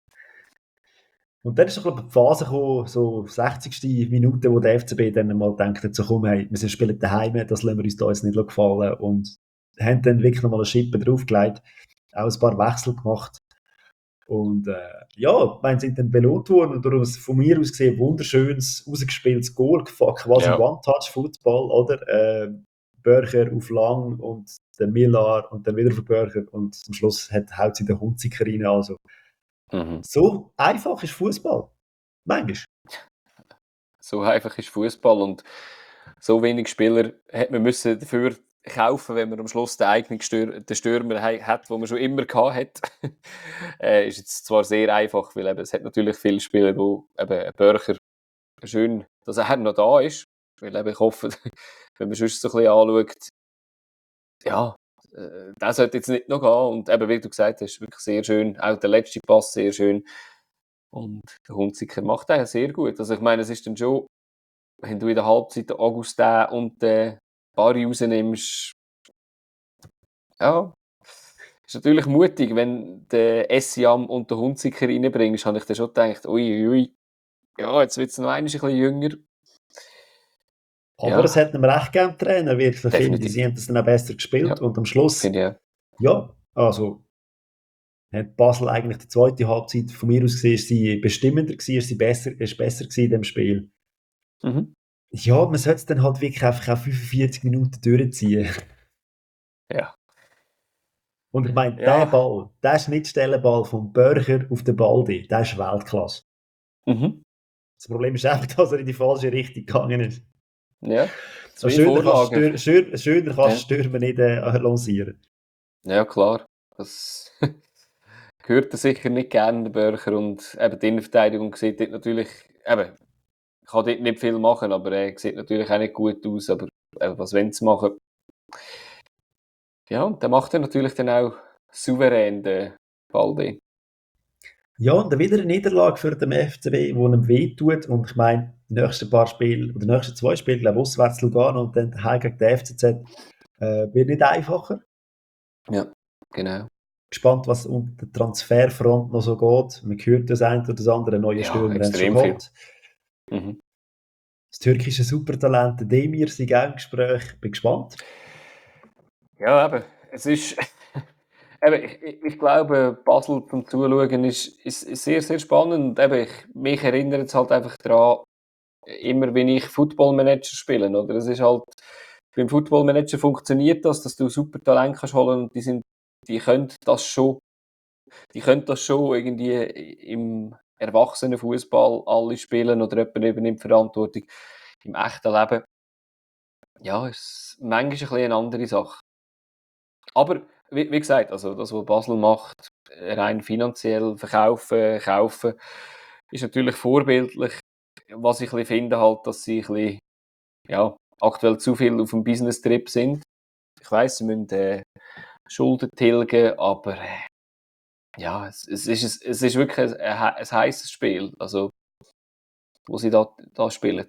Und dann ist so die Phase gekommen, so 60. Minute, wo der FCB dann mal denkt, so komm, hey, wir spielen daheim, das lassen wir uns da jetzt nicht gefallen. Und haben dann wirklich nochmal eine Schippe draufgelegt, auch ein paar Wechsel gemacht. Und wir sind dann belohnt worden und darum von mir aus gesehen wunderschönes, rausgespieltes Goal, quasi One-Touch-Football, oder? Börcher auf lang und der Millar und dann wieder auf Börcher und zum Schluss haut sie den Hunziker rein. Also. So einfach ist Fußball. Manchmal. So einfach ist Fußball und so wenig Spieler hat man müssen dafür kaufen, wenn man am Schluss den eigenen Stürmer hat, den man schon immer gehabt hat. Ist jetzt zwar sehr einfach, weil eben, es hat natürlich viele Spieler, wo eben Börcher schön, dass er noch da ist. Weil eben, ich hoffe, wenn man sonst so ein bisschen anschaut, das sollte jetzt nicht noch gehen. Und eben, wie du gesagt hast, wirklich sehr schön. Auch der letzte Pass sehr schön. Und der Hunziker macht das sehr gut. Also ich meine, es ist dann schon, wenn du in der Halbzeit den Augustin und den Barry rausnimmst, ist natürlich mutig, wenn du Essiam und den Hunziker reinbringst, habe ich dann schon gedacht, ui, jetzt wird es noch ein bisschen jünger. Aber es hat ihm recht gegeben, Trainer, wirklich. Definitiv. Sie haben das dann auch besser gespielt und am Schluss, also hat Basel eigentlich die zweite Halbzeit von mir aus gesehen, ist sie bestimmender gewesen, ist besser gewesen in dem Spiel. Ja, man sollte es dann halt wirklich einfach auch 45 Minuten durchziehen. Ja. Und ich meine, der Ball, der Schnittstellenball vom Börcher auf den Baldi, der ist Weltklasse. Das Problem ist einfach, dass er in die falsche Richtung gegangen ist. Ja, schöner kannst du Stürmer nicht lancieren. Ja, klar. Das gehört er sicher nicht gerne, der Börcher. Und eben die Innenverteidigung sieht dort natürlich, eben, kann dort nicht viel machen, aber er sieht natürlich auch nicht gut aus. Aber was wollen sie machen? Ja, und der macht er natürlich dann auch souverän, der Balde. Ja, und dann wieder eine Niederlage für den FCB, die ihm wehtut. Und ich meine, die nächsten paar Spiele, oder die nächsten 2 Spiele, glaube ich, auswärts Lugano und dann daheim gegen den FCZ, wird nicht einfacher. Ja, genau. Gespannt, was unter der Transferfront noch so geht. Man hört das eine oder das andere, neue Stürmer haben schon geholt. Das türkische Supertalent Demir sind auch im Gespräch. Bin gespannt. Ja, eben. Es ist eben, ich glaube, Basel zum Zuschauen ist sehr, sehr spannend. Eben, mich erinnert es halt einfach daran, immer wenn ich Football Manager spiele, oder? Es ist halt, beim Football Manager funktioniert das, dass du super Talent kannst holen und die können das schon irgendwie im Erwachsenenfußball alle spielen oder jemand übernimmt Verantwortung. Im echten Leben, ja, ist manchmal ein bisschen eine andere Sache. Aber wie gesagt, also das, was Basel macht, rein finanziell verkaufen, kaufen, ist natürlich vorbildlich. Was ich ein bisschen finde, halt, dass sie ein bisschen, ja, aktuell zu viel auf dem Business-Trip sind. Ich weiss, sie müssen Schulden tilgen, aber ja, es ist wirklich ein heißes Spiel, also, wo sie da spielen.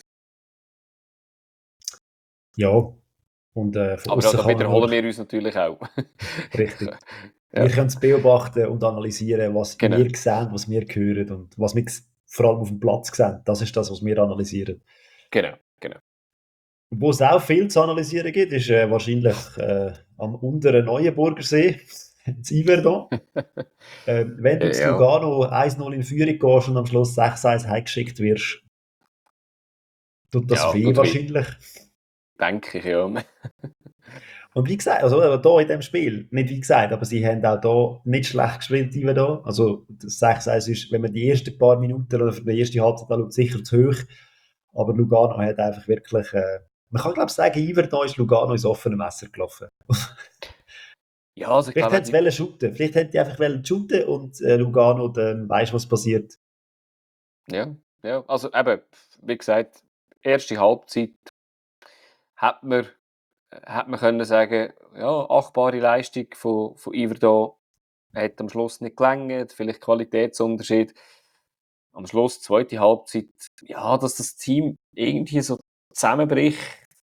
Ja, und von Aber außen da kann man nur wiederholen wir uns natürlich auch. richtig. Wir Ja, können es beobachten und analysieren, was genau, wir sehen, was wir hören und was wir vor allem auf dem Platz sehen. Das ist das, was wir analysieren. genau, genau. Wo es auch viel zu analysieren gibt, ist wahrscheinlich am unteren Neuenburger See, in Yverdon. Wenn du zu Ja, Lugano 1-0 in Führung gehst und am Schluss 6-1 heimgeschickt wirst, tut das ja, weh tut weh, wahrscheinlich. denke ich, ja. Und wie gesagt, also hier in dem Spiel, nicht wie gesagt, aber sie haben auch hier nicht schlecht gespielt, die wir da. Also das 6-1 ist, wenn man die ersten paar Minuten oder die erste Halbzeit anschaut, sicher zu hoch. Aber Lugano hat einfach wirklich, man kann glaube ich sagen, Iverdon ist Lugano ins offene Messer gelaufen. Ja, also ich Vielleicht glaube, hätten sie wollen shooten, vielleicht hätten die einfach wollen shooten und Lugano dann weiss, was passiert. ja, ja, also eben, wie gesagt, erste Halbzeit hat man, hat man können sagen, ja, achtbare Leistung von Iverdon hat am Schluss nicht gelangt, vielleicht Qualitätsunterschied. Am Schluss, zweite Halbzeit, ja, dass das Team irgendwie so zusammenbricht,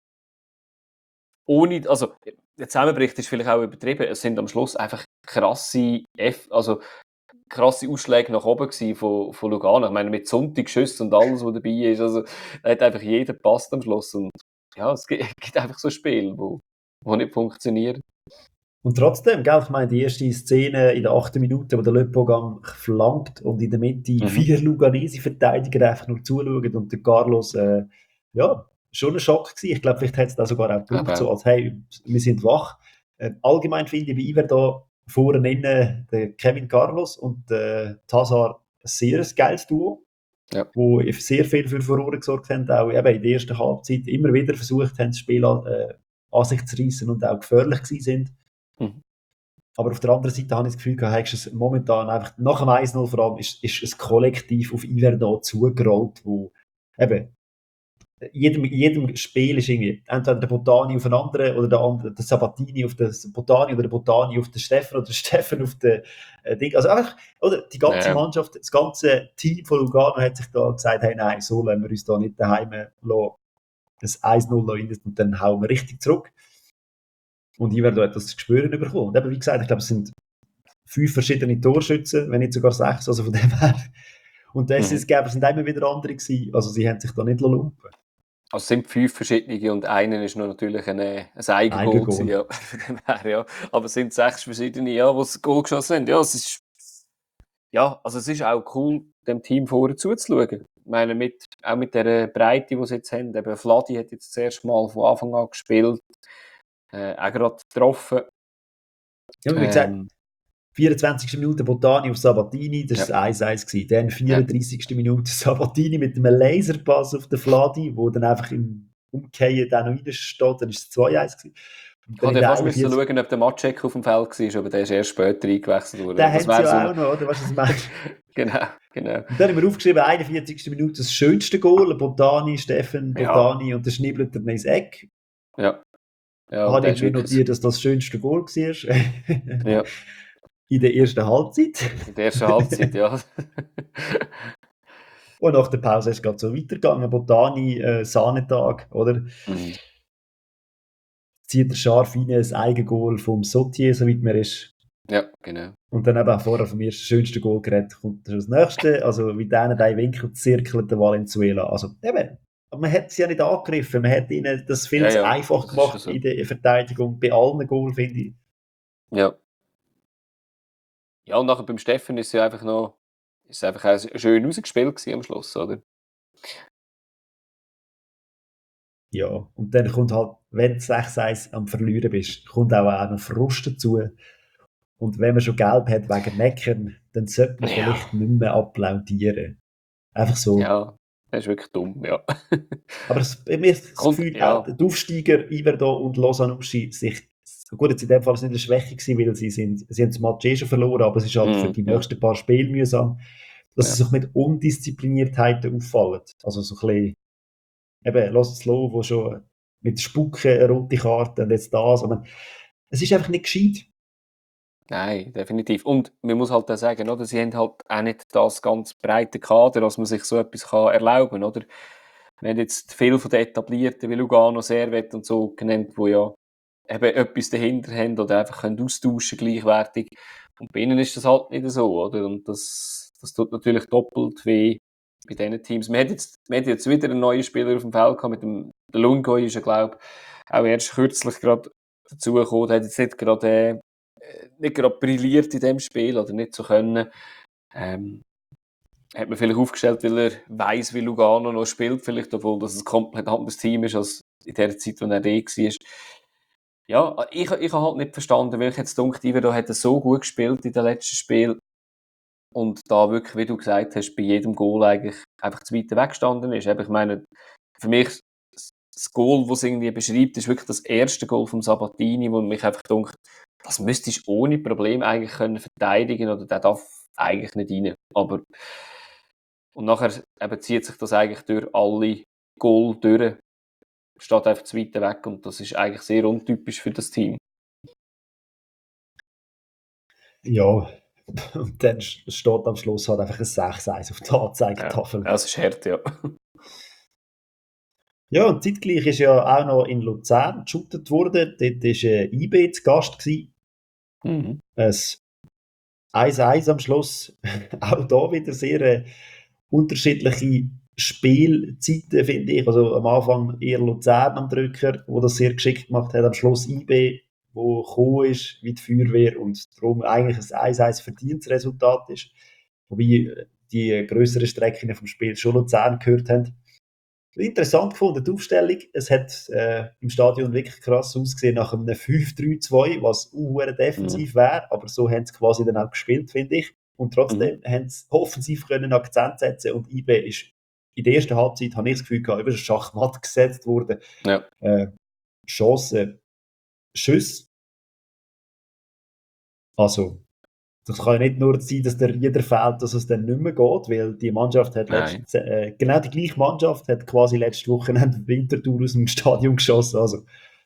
ohne, also der Zusammenbricht ist vielleicht auch übertrieben, es sind am Schluss einfach also krasse Ausschläge nach oben gewesen von Lugano. Ich meine, mit Sonntagsschüssen und alles, was dabei ist, also da hat einfach jeder gepasst am Schluss und ja, es gibt einfach so Spiele, wo nicht funktionieren. Und trotzdem, gell, ich meine, die erste Szene in der 8. Minute, wo der Löpogang flankt und in der Mitte Mhm. 4 Luganese-Verteidiger einfach nur zuschauen und der Carlos, ja, schon ein Schock gewesen. Ich glaube, vielleicht hat es da sogar auch gebraucht, Aber so als, hey, wir sind wach. Allgemein finde ich bei Iver da vorne innen der Kevin Carlos und Tazar ein sehr geiles Duo, ja. wo sehr viel für Furore gesorgt haben, auch eben in der ersten Halbzeit immer wieder versucht haben, das Spiel an sich zu reissen und auch gefährlich gewesen sind. Mhm. Aber auf der anderen Seite habe ich das Gefühl, hast es momentan einfach nach dem 1-0 vor allem ist ein Kollektiv auf Iverdon zugerollt, wo eben jedem Spiel ist irgendwie entweder der Botani auf einen anderen oder der andere, der Sabatini auf den Botani oder der Botani auf den Stefan oder der Stefan auf den Ding. Also einfach, oder die ganze Ja, Mannschaft, das ganze Team von Lugano hat sich da gesagt, hey nein, so lassen wir uns da nicht daheim lassen, das 1-0 rein und dann hauen wir richtig zurück. Und Iverdon hat das zu spüren bekommen. Und eben, wie gesagt, ich glaube, es sind 5 verschiedene Torschützen, wenn nicht sogar 6, also von dem her. Und die mhm. SS-Geber sind immer wieder andere gewesen, also sie haben sich da nicht lumpen. Also es sind 5 verschiedene und einer ist noch natürlich ein Eigengoal gewesen, Eigengoal. ja. Von dem her, ja. Aber es sind 6 verschiedene, ja, die das Goal geschossen haben. Ja, also es ist auch cool, dem Team vorher zuzuschauen. Ich meine, auch mit der Breite, die sie jetzt haben. Eben Vladi hat jetzt das erste Mal von Anfang an gespielt, auch gerade getroffen. Ja, wie gesagt, Ähm, 24. Minute Botani auf Sabatini, das ja, war 1-1 gewesen. Dann ja. 34. Minute Sabatini mit einem Laserpass auf den Vladi, wo dann einfach im Umkehren dann noch reinsteht, dann ist es 2-1 gewesen. Und Ich dann in musste der fast müssen 41. schauen, ob der Matschek auf dem Feld war, aber der ist erst später eingewechselt worden. Den Das haben sie wäre so ja ein... auch noch, oder? Weißt du, was ich meine? Genau, genau. Und dann haben wir aufgeschrieben, 41. Minute das schönste Goal, Botani, Steffen Ja, Botani und der schnibbelt er ins Eck. ja, ja, Habe der ich ist mir wirklich... notiert, dass das schönste Goal war. Ja, In der ersten Halbzeit. in der ersten Halbzeit, ja. Und nach der Pause ist es gerade so weitergegangen. Botani, Sahnetag, oder? Mhm. Zieht er scharf rein, ein Eigengoal vom Sotier, soweit mir ist. Ja, genau. Und dann eben auch vorher vom ersten schönsten Goal geredet, kommt das nächste. Also, wie denen drei Winkel zirkelt der Valenzuela. Also, eben, man hat sie ja nicht angegriffen. Man hat ihnen das viel Ja, zu ja, einfach das ist schon gemacht so. in der Verteidigung. Bei allen Goal, finde ich. Ja. Ja, und nachher beim Steffen ist es ja einfach noch, ist einfach auch schön rausgespielt gewesen am Schluss, oder? Ja, und dann kommt halt, wenn du 6-1 am Verlieren bist, kommt auch noch Frust dazu. Und wenn man schon Gelb hat wegen Meckern, dann sollte man Ja, vielleicht nicht mehr applaudieren. Einfach so. ja, das ist wirklich dumm, ja. Aber bei mir ist das Kommt, Gefühl, auch ja. die Aufsteiger Iverdo und Lozanussi sich, gut, jetzt in dem Fall ist es nicht eine Schwäche gewesen, weil sie haben das Match eh schon verloren, aber es ist halt für die Ja, nächsten paar Spiele mühsam, dass sie ja. sich mit Undiszipliniertheiten auffallen. Also so ein bisschen, eben, Slow, wo schon mit Spucken eine rote Karte und jetzt das, aber es ist einfach nicht gescheit. Nein, definitiv. Und man muss halt auch sagen, oder, sie haben halt auch nicht das ganz breite Kader, dass man sich so etwas kann erlauben kann, oder? Wir haben jetzt viele von den Etablierten wie Lugano, Servet und so genannt, die ja eben etwas dahinter haben oder einfach können austauschen gleichwertig. Und bei ihnen ist das halt nicht so, oder? Und das tut natürlich doppelt weh bei diesen Teams. Wir haben jetzt wieder einen neuen Spieler auf dem Feld gehabt, mit dem der Lungoy ist ja, glaube ich, auch erst kürzlich gerade dazugekommen. Der hat jetzt nicht gerade brilliert in dem Spiel oder nicht so können. Hat man vielleicht aufgestellt, weil er weiss, wie Lugano noch spielt, vielleicht, obwohl das ein komplett anderes Team ist als in der Zeit, als er da war. Ja, ich habe halt nicht verstanden, weil ich jetzt denke, Ivero hat so gut gespielt in den letzten Spielen und da wirklich, wie du gesagt hast, bei jedem Goal eigentlich einfach zu weit weggestanden ist. Ich meine, für mich das Goal, das es irgendwie beschreibt, ist wirklich das erste Goal vom Sabatini, wo mich einfach denkt, das müsstest du ohne Problem eigentlich können verteidigen oder der darf eigentlich nicht rein. Aber und nachher eben zieht sich das eigentlich durch alle Goal durch, steht einfach zu weit weg und das ist eigentlich sehr untypisch für das Team. Ja, und dann steht am Schluss halt einfach ein 6-1 auf der Ja, Anzeigetafel. das ist hart, ja. Ja, und zeitgleich ist ja auch noch in Luzern geshootet worden. Dort war IB zu Gast gewesen. Mhm. Ein 1-1 am Schluss. Auch da wieder sehr unterschiedliche Spielzeiten, finde ich. Also am Anfang eher Luzern am Drücker, wo das sehr geschickt gemacht hat. Am Schluss IB, wo gekommen ist wie die Feuerwehr und darum eigentlich ein 1-1 verdientes Resultat ist. Wobei die grösseren Strecken vom Spiel schon Luzern gehört haben. Interessant gefunden, die Aufstellung. Es hat im Stadion wirklich krass ausgesehen nach einem 5-3-2, was Mhm. defensiv wäre, aber so haben sie quasi dann auch gespielt, finde ich. Und Mhm. trotzdem haben sie offensiv können Akzent setzen und IB ist in der ersten Halbzeit, habe ich das Gefühl gehabt, über das Schachmatt gesetzt worden. Ja. Chancen, Schüsse. Also, das kann ja nicht nur sein, dass der Rieder fehlt, dass es dann nicht mehr geht, weil die Mannschaft hat Nein. genau die gleiche Mannschaft hat quasi letzte Woche eine Winterthur aus dem Stadion geschossen. Also,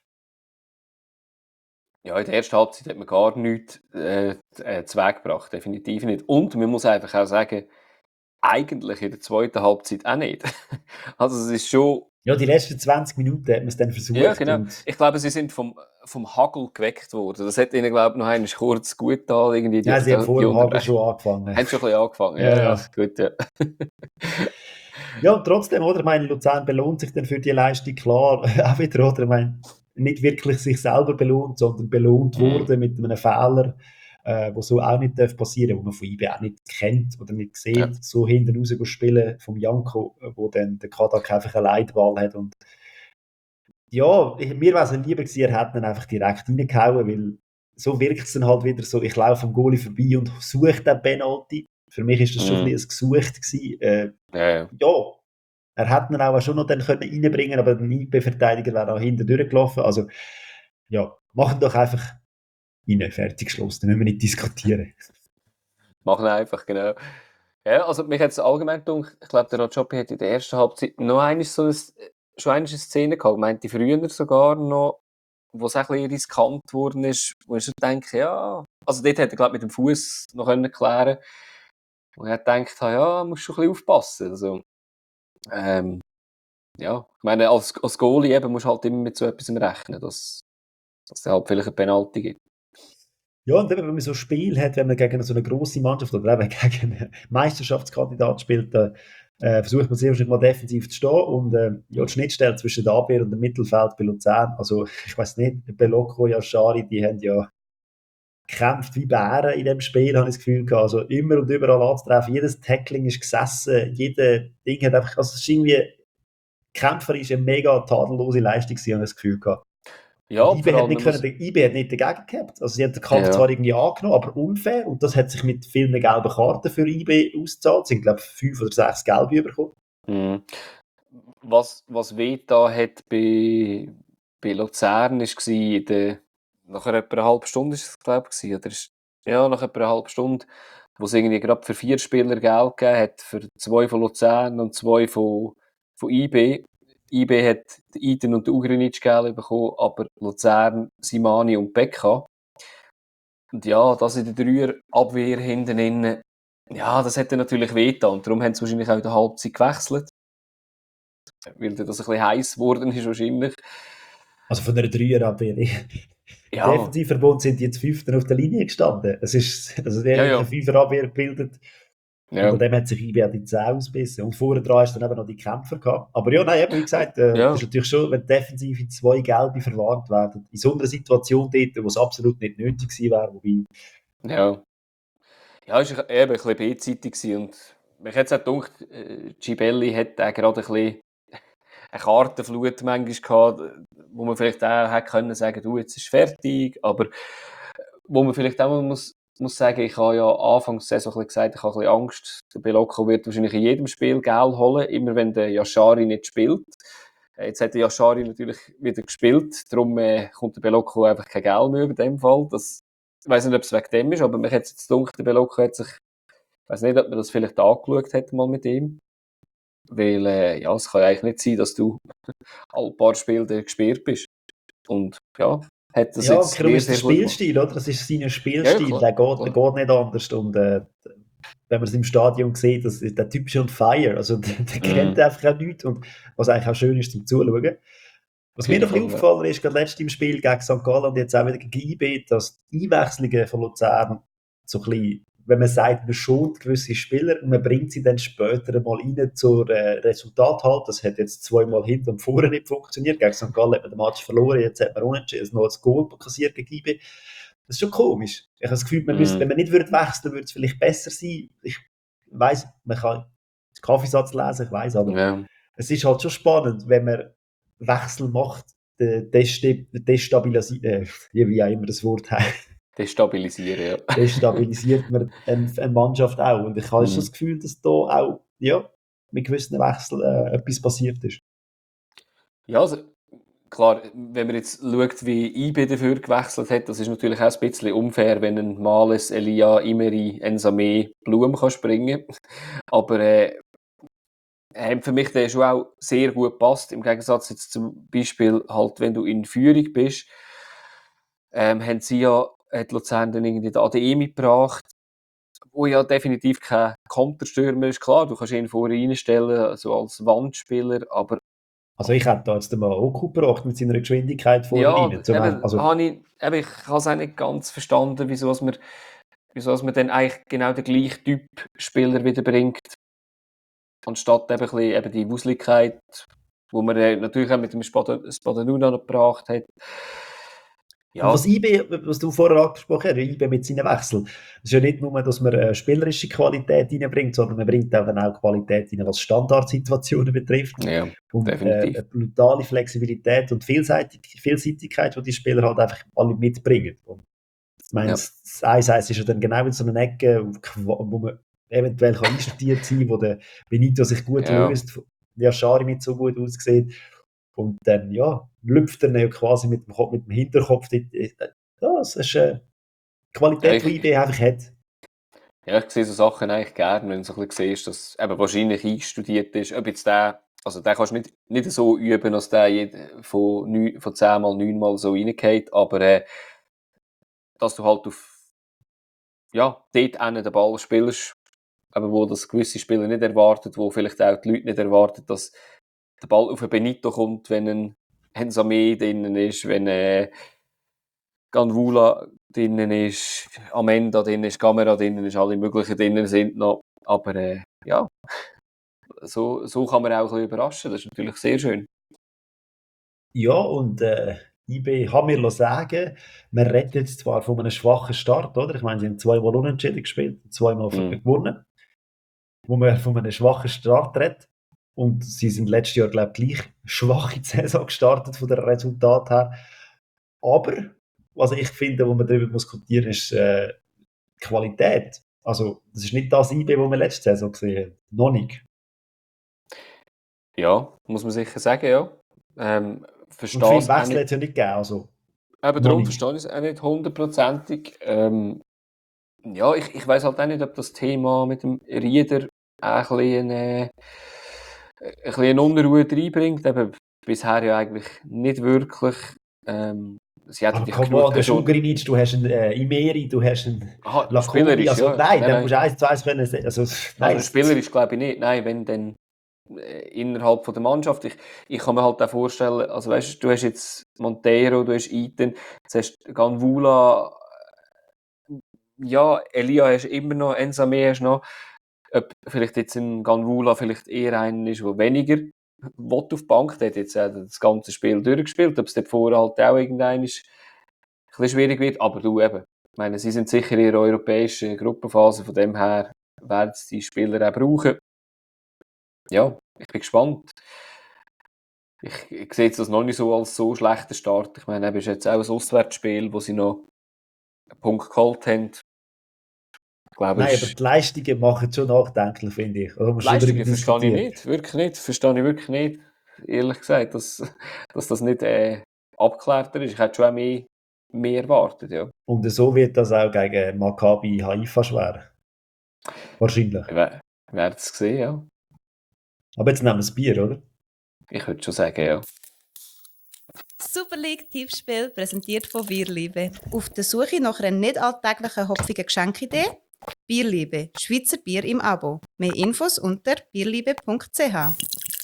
Ja, in der ersten Halbzeit hat man gar nichts zu Weg gebracht, definitiv nicht. Und man muss einfach auch sagen, eigentlich in der zweiten Halbzeit auch nicht. Also es ist schon, ja, die letzten 20 Minuten hat man es dann ja versucht genau, und ich glaube, sie sind vom Hagel geweckt worden. Das hat ihnen, glaube ich, noch einmal kurz gut getan, irgendwie ja, sie haben vor die dem Hagel Unterbrechung. schon angefangen. Haben schon ein bisschen angefangen, Ja, ja, ja, ja. gut, ja. Ja, und trotzdem, oder? Ich meine, Luzern belohnt sich dann für die Leistung, klar, auch wieder, oder? Ich meine, nicht wirklich sich selber belohnt, sondern belohnt Mhm. wurde mit einem Fehler, wo so auch nicht passieren darf, wo man von IB auch nicht kennt oder nicht Ja. sieht, so hinten raus spielen vom Janko, wo dann der Kadak einfach einen Leitball hat und ja, mir wäre es lieber gewesen, er hätte ihn einfach direkt reingehauen, weil so wirkt es dann halt wieder so, ich laufe am Goalie vorbei und suche den Penalty. Für mich ist das schon ein Mhm. bisschen ein Gesucht gewesen. Ja, ja. Ja, er hätte ihn auch schon noch dann reinbringen können, aber der IB-Verteidiger wäre auch hinten durchgelaufen. Also, ja, machen doch einfach rein, fertig, Schluss. Da müssen wir nicht diskutieren. Machen einfach, genau. Ja, also mich hat es allgemein gedacht, ich glaube, der Rajopi hat in der ersten Halbzeit noch einmal schon einmal eine Szene gehabt, meinte früher sogar noch, wo es ein bisschen riskant geworden ist, wo ich so denke, ja, also dort hätte er, glaube ich, mit dem Fuß noch können klären, wo ich gedacht habe, ja, musst schon ein bisschen aufpassen. Also, ähm, ja, ich meine, als Goalie eben musst du halt immer mit so etwas rechnen, dass es halt vielleicht eine Penalty gibt. Ja, und eben, wenn man so ein Spiel hat, wenn man gegen so eine grosse Mannschaft oder eben gegen einen Meisterschaftskandidat spielt, dann versucht man sehr wahrscheinlich mal defensiv zu stehen und ja, die Schnittstelle zwischen der Abwehr und dem Mittelfeld bei Luzern, also ich weiß nicht, Belocco, Yashari, die haben ja kämpft wie Bären in dem Spiel, habe ich das Gefühl gehabt. Also immer und überall anzutreffen. Jedes Tackling ist gesessen, jeder Ding hat einfach, also es ist irgendwie, kämpferisch eine mega tadellose Leistung gewesen, habe ich das Gefühl gehabt. Und Ja, vor allem, man muss, IB hat nicht dagegen gehabt. Also sie hat den Kampf ja. zwar irgendwie angenommen, aber unfair. Und das hat sich mit vielen gelben Karten für IB ausgezahlt. Es sind, glaube ich, 5 oder 6 gelbe bekommen. Mhm. Was wehgetan hat bei Luzern, war nach etwa einer halben Stunde, ist es, glaube ich, oder ja, nach etwa einer halben Stunde, wo es irgendwie gerade für 4 Spieler Geld gegeben hat, für 2 von Luzern und 2 von IB. IB hat den Iten und den Ugrinic Geld bekommen, aber Luzern, Simani und Pekka. Und ja, das in der Dreierabwehr hinten innen, ja, das hätte natürlich wehgetan. Und darum haben sie wahrscheinlich auch in der Halbzeit gewechselt, weil das ein bisschen heiß geworden ist wahrscheinlich. Also von einer Dreierabwehr. Im Ja, Defensivverbund sind die jetzt Fünften auf der Linie gestanden. Also der ja, hat eine ja, Fünferabwehr gebildet. Und an ja, dem hat sich IB die Zähne ausgebissen. Und vorher dran hast du dann eben noch die Kämpfer gehabt. Aber ja, nein, eben, wie gesagt, das ist ja, natürlich schon, wenn defensiv in 2 Gelbe verwarnt werden, in so einer Situation dort, wo es absolut nicht nötig gewesen wäre, wobei, ja. Ja, es war eben ein bisschen beidseitig gewesen. Und mir hat jetzt auch gedacht, Gibelli hat auch gerade ein bisschen eine Kartenflut manchmal gehabt, wo man vielleicht auch hätte können sagen, du, jetzt ist fertig, aber wo man vielleicht auch mal muss sagen, ich habe ja anfangs der Saison ein bisschen gesagt, ich habe ein bisschen Angst, der Belocco wird wahrscheinlich in jedem Spiel Geld holen, immer wenn der Yashari nicht spielt. Jetzt hat der Yashari natürlich wieder gespielt, darum kommt der Belocco einfach kein Geld mehr über dem Fall. Ich weiß nicht, ob es wegen dem ist, aber mir hat jetzt gedacht, der Belocco hat sich, ich weiß nicht, ob man das vielleicht angeschaut hat mal mit ihm, weil ja, es kann ja eigentlich nicht sein, dass du alle paar Spiele gesperrt bist. Und ja, hat das ja, jetzt darum sehr, ist der sehr gut gemacht. Spielstil, oder? Das ist sein Ja, ja, Spielstil, klar, der klar. geht nicht anders. Und wenn man es im Stadion sieht, der Typ ist on fire. Also der kennt Mhm. einfach auch nichts. Und was eigentlich auch schön ist zum Zuschauen. Was Auf mir jeden noch ein bisschen Fall, ja. aufgefallen ist, gerade letztes im Spiel gegen St. Gallen und jetzt auch wieder gegen IB, dass die Einwechslungen von Luzern so ein bisschen, wenn man sagt, man schont gewisse Spieler und man bringt sie dann später mal rein zur Resultat halt. Das hat jetzt zweimal hinten und vorne nicht funktioniert. Gegen St. Gallen hat man den Match verloren, jetzt hat man unentschieden, noch ein Goal kassiert gegen IB. Das ist schon komisch. Ich habe das Gefühl, wenn Mhm. man nicht wechseln würde, würde es vielleicht besser sein. Ich weiss, man kann den Kaffeesatz lesen, ich weiss, aber Ja, es ist halt schon spannend, wenn man Wechsel macht, wie auch immer das Wort heißt, destabilisieren, ja. destabilisiert man eine Mannschaft auch. Und ich habe schon Mhm. das Gefühl, dass da auch ja, mit gewissen Wechseln etwas passiert ist. Ja, also klar, wenn man jetzt schaut, wie IB dafür gewechselt hat, das ist natürlich auch ein bisschen unfair, wenn ein Males, Elia, Imeri, Ensame, Blum kann springen. Aber haben für mich der schon auch sehr gut gepasst. Im Gegensatz jetzt zum Beispiel halt, wenn du in Führung bist, haben sie ja, hat Luzern dann irgendwie den ADE mitgebracht, wo ja definitiv kein Konterstürmer ist. Klar, du kannst ihn vorher reinstellen, so als Wandspieler, aber Also ich hätte da jetzt mal Oku gebracht mit seiner Geschwindigkeit vorne ja, rein. eben, Also, ich habe es auch nicht ganz verstanden, wieso man dann eigentlich genau den gleichen Typ Spieler wieder bringt, anstatt eben, ein bisschen, eben die Wuseligkeit, wo man natürlich auch mit dem Spadanuna noch gebracht hat. und Ja, was du vorher angesprochen hast, IB mit seinen Wechseln, das ist ja nicht nur, dass man spielerische Qualität reinbringt, sondern man bringt eben auch Qualität rein, was Standardsituationen betrifft. ja, Und definitiv. eine brutale Flexibilität und Vielseitigkeit, die die Spieler halt einfach alle mitbringen. Und ich meine, Ja, das 1-1 ist ja dann genau in so einer Ecke, wo man eventuell einstudiert sein kann, wo der Benito sich gut ja. löst, der Schari nicht so gut aussieht. Und dann, ja, lüpft er dann ja quasi mit dem Hinterkopf. Das ist eine Ja, Qualität, die IB einfach hat. ich sehe so Sachen eigentlich gerne, wenn du so ein bisschen siehst, dass eben wahrscheinlich einstudiert ist. Ob jetzt also den kannst du nicht so üben, dass der von 10 mal 9 mal so reingeht, aber dass du halt ja, dort hinten den Ball spielst, aber wo das gewisse Spieler nicht erwartet, wo vielleicht auch die Leute nicht erwarten, dass der Ball auf einen Benito kommt, wenn ein Hensame drinnen ist, wenn Ganvula drinnen ist, Amenda drinnen ist, Camera drinnen ist, alle möglichen drinnen sind noch. Aber ja, so kann man auch ein bisschen überraschen. Das ist natürlich sehr schön. Ja, und IB kann mir sagen, man redet jetzt zwar von einem schwachen Start, oder? Ich meine, sie haben zweimal unentschieden gespielt, zweimal gewonnen, wo man von einem schwachen Start redet. Und sie sind letztes Jahr, glaube ich, gleich schwach in die Saison gestartet, von der Resultat her. Aber, was ich finde, wo man darüber diskutieren muss, ist Qualität. Also, das ist nicht das IB, das wir letzte Saison gesehen haben. Noch nicht. Ja, muss man sicher sagen, ja. Und Verstehe viel es auch Wechsel hat nicht. es ja nicht gegeben. Also, Eben noch darum nicht. verstehe ich es auch nicht hundertprozentig. Ja, ich weiß halt auch nicht, ob das Thema mit dem Rieder auch ein bisschen eine Unruhe reinbringt. Eben, bisher ja eigentlich nicht wirklich. Sie hätten Aber dich komm on, geschaut, du wer hast schon. Ugrinic, du hast einen Imeri, du hast einen Aha, Lacobi. spielerisch, Also, ja. nein, Nein, da musst nein. du 1:1 können. Also, nein, Also spielerisch glaube ich nicht. Nein, wenn dann innerhalb von der Mannschaft. Ich kann mir halt auch vorstellen, also weißt du, du hast jetzt Monteiro, du hast Iten, jetzt hast du Ganvula, ja, Elia hast du immer noch, Ensame hast du noch. Ob vielleicht jetzt ein Ganvula vielleicht eher einer ist, der weniger will auf die Bank, der hat jetzt das ganze Spiel durchgespielt, ob es dort vorher halt auch irgendein ist, ein bisschen schwierig wird, aber du eben, ich meine, sie sind sicher in der europäischen Gruppenphase, von dem her werden sie die Spieler auch brauchen. Ja, ich bin gespannt. Ich sehe jetzt das noch nicht so als so schlechter Start. Ich meine, es ist jetzt auch ein Auswärtsspiel, wo sie noch einen Punkt geholt haben. Ich glaube, nein, aber die Leistungen machen schon nachdenklich, finde ich. Da muss schon darüber Leistungen verstehe ich diskutieren. nicht. Wirklich nicht. Verstehe ich wirklich nicht. Ehrlich gesagt, dass das nicht abgeklärter ist. Ich hätte schon auch mehr erwartet, ja. Und so wird das auch gegen Maccabi Haifa schwer. Wahrscheinlich. Wir werden es sehen, ja. Aber jetzt nehmen wir das Bier, oder? Ich würde schon sagen, ja. Super League Tippspiel, präsentiert von Bierliebe. Auf der Suche nach einer nicht alltäglichen hopfigen Geschenkidee? Bierliebe, Schweizer Bier im Abo. Mehr Infos unter bierliebe.ch.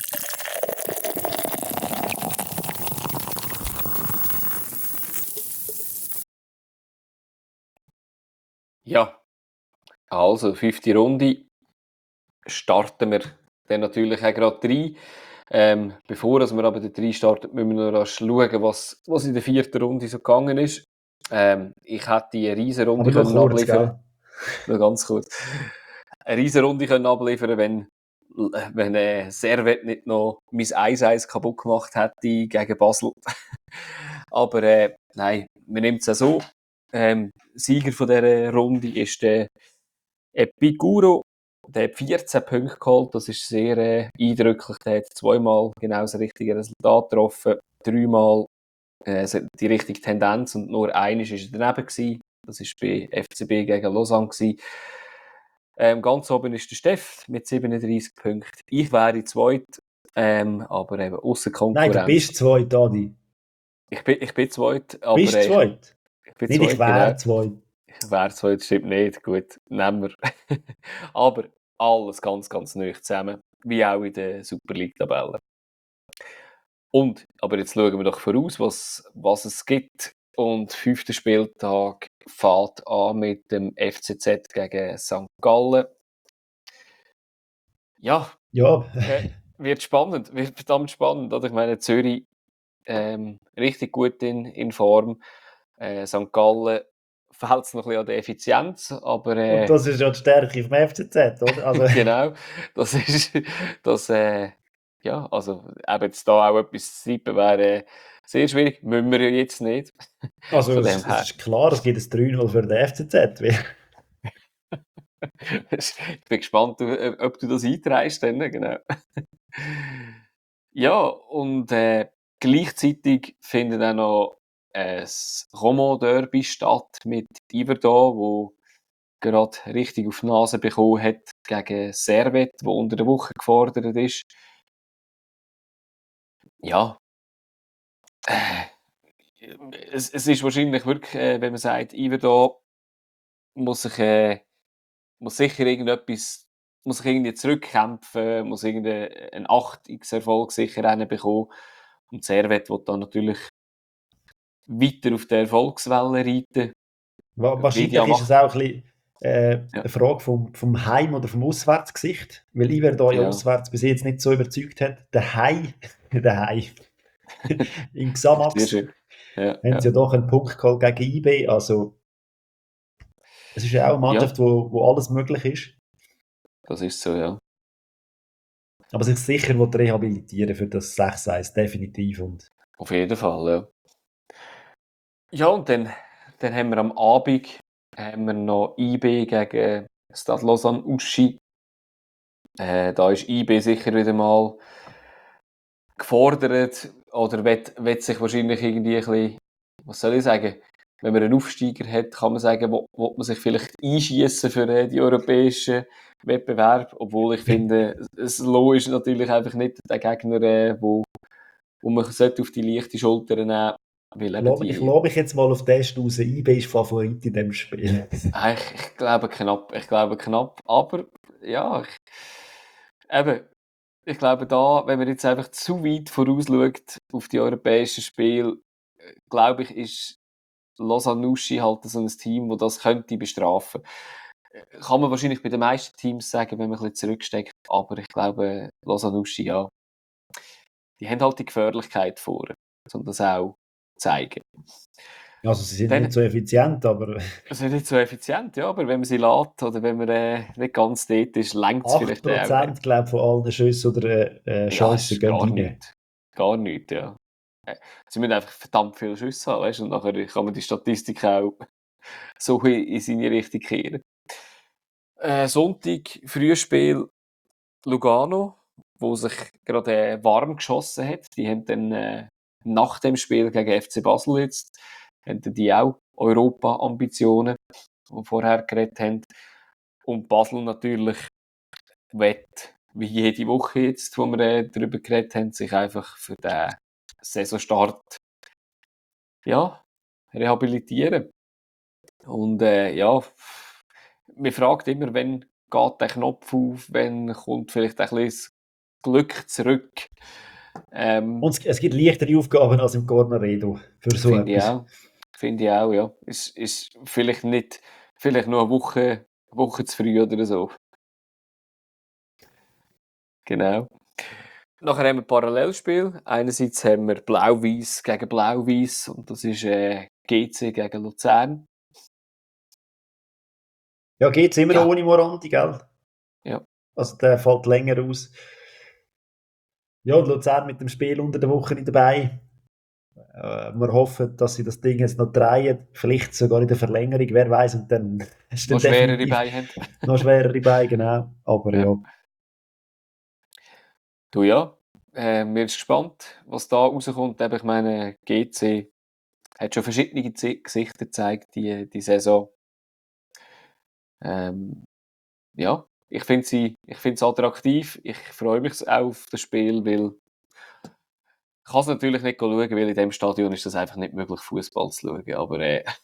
Ja, also 5. Runde starten wir dann natürlich auch gerade rein. Bevor wir aber da rein starten, müssen wir noch rasch schauen, was in der 4. Runde so gegangen ist. Ich hätte die riesen Runde Aber noch kurz, abliefern. gell? Nur ganz kurz. Eine riesen Runde können abliefern, wenn Servet nicht noch mein 1-1 kaputt gemacht hätte gegen Basel. Aber nein, wir nehmen es ja so. Sieger von dieser Runde ist der Epicuro. Der hat 14 Punkte geholt. Das ist sehr eindrücklich. Der hat zweimal genau das richtige Resultat getroffen. Dreimal die richtige Tendenz und nur eines war daneben gewesen. Das war bei FCB gegen Lausanne gewesen. Ganz oben ist der Steff mit 37 Punkten. Ich wäre zweit, aber eben ausser Konkurrenz. Nein, du bist zweit, Adi. Ich bin zweit, aber Bist zweit? ich bin Nicht, ich zweit, wäre genau. zweit. Ich wäre zweit, stimmt nicht. Gut, nehmen wir. Aber alles ganz, ganz neu zusammen, wie auch in der Super League-Tabelle. Und, aber jetzt schauen wir doch voraus, was es gibt. Und 5. Spieltag fährt an mit dem FCZ gegen St. Gallen. Ja, Ja, wird spannend, wird verdammt spannend. Oder? Ich meine, Zürich richtig gut in Form. St. Gallen fehlt es noch ein bisschen an der Effizienz, aber und das ist ja die Stärke vom FCZ, oder? Also, genau, das ist das, ja, also eben jetzt da auch etwas zu tippen wäre sehr schwierig, müssen wir ja jetzt nicht. also Von es dem her. ist klar, es gibt ein 3-0 für den FCZ. Ich bin gespannt, ob du das eintreibst dann, genau. Ja, und gleichzeitig findet auch noch ein Romo-Derby statt mit Iverdon, wo gerade richtig auf die Nase bekommen hat gegen Servet, wo unter der Woche gefordert ist. Ja, es ist wahrscheinlich wirklich, wenn man sagt, Iverdon muss sicher irgendetwas, muss sich irgendwie zurückkämpfen, muss irgendeinen Achtungserfolg sicher bekommen. Und Servet will dann natürlich weiter auf der Erfolgswelle reiten. Wahrscheinlich ist es auch ein bisschen eine Frage vom Heim- oder vom Auswärtsgesicht, weil Iverdon ja auswärts bis jetzt nicht so überzeugt hat. Der Heim, im Sehr Xamax, schön. Ja, haben sie ja doch einen Punkt geholt gegen IB. Also, es ist ja auch eine Mannschaft, wo alles möglich ist. das ist so, ja. Aber sich sicher rehabilitieren für das 6-1, definitiv. Und Auf jeden Fall, ja. Ja, und dann haben wir am Abend noch IB gegen Stade Lausanne-Uschi. Da ist IB sicher wieder mal gefordert oder will sich wahrscheinlich irgendwie ein bisschen, was soll ich sagen, wenn man einen Aufsteiger hat, kann man sagen, will man sich vielleicht einschießen für die europäischen Wettbewerb, obwohl ich finde, es Low ist natürlich einfach nicht der Gegner, wo man sollte auf die leichte Schulter nehmen, weil eben ich glaube ich jetzt mal auf den raus. IB ist Favorit in diesem Spiel. ich glaube knapp, aber ja, eben, ich glaube da, wenn man jetzt einfach zu weit vorausschaut auf die europäischen Spiele, glaube ich, ist Lausanne-Uschi halt so ein Team, das das könnte bestrafen. Kann man wahrscheinlich bei den meisten Teams sagen, wenn man ein bisschen zurücksteckt, aber ich glaube, Lausanne-Uschi, ja, die haben halt die Gefährlichkeit vor, um das auch zu zeigen. Also sie sind nicht Dann so effizient, aber sind nicht so effizient, ja, aber wenn man sie lässt oder wenn man nicht ganz dort ist, längt es vielleicht auch. 8% glaube ich von allen Schüssen oder Ja, Chancen ist gehen gar rein. nichts. Gar nichts, ja. Sie müssen einfach verdammt viele Schüsse haben, weißt? Und nachher kann man die Statistik auch so in seine Richtung kehren. Sonntag, Frühspiel Lugano, wo sich gerade warm geschossen hat. Die haben dann nach dem Spiel gegen FC Basel jetzt, haben die auch Europa-Ambitionen, die wir vorher geredet haben. Und Basel natürlich wett, wie jede Woche jetzt, wo wir darüber geredet haben, sich einfach für den Saisonstart ja, rehabilitieren. Und ja, man fragt immer, wann geht der Knopf auf, wann kommt vielleicht ein bisschen das Glück zurück. Und es gibt leichtere Aufgaben als im Cornaredo für so Finde ich etwas. auch. Finde ich auch, ja. Ist vielleicht nicht, vielleicht noch eine Woche zu früh oder so. Genau. Nachher haben wir Parallelspiel. Einerseits haben wir Blau-Weiß gegen Blau-Weiß und das ist GC gegen Luzern. Ja, geht es immer noch Ja. ohne Morandi, gell? Ja. Also der fällt länger aus. Ja, und Luzern mit dem Spiel unter der Woche nicht dabei. Wir hoffen, dass sie das Ding jetzt noch drehen, vielleicht sogar in der Verlängerung, wer weiß, und dann ist dann Noch schwerere definitiv Beine haben. noch schwerere Beine, genau. Aber Ja. ja. Du ja, wir sind gespannt, was da rauskommt. Eben, ich meine, GC hat schon verschiedene Gesichter gezeigt, die Saison. Ja, ich finde es attraktiv. Ich freue mich auch auf das Spiel, weil ich kann es natürlich nicht schauen, weil in diesem Stadion ist das einfach nicht möglich, Fußball zu schauen. Aber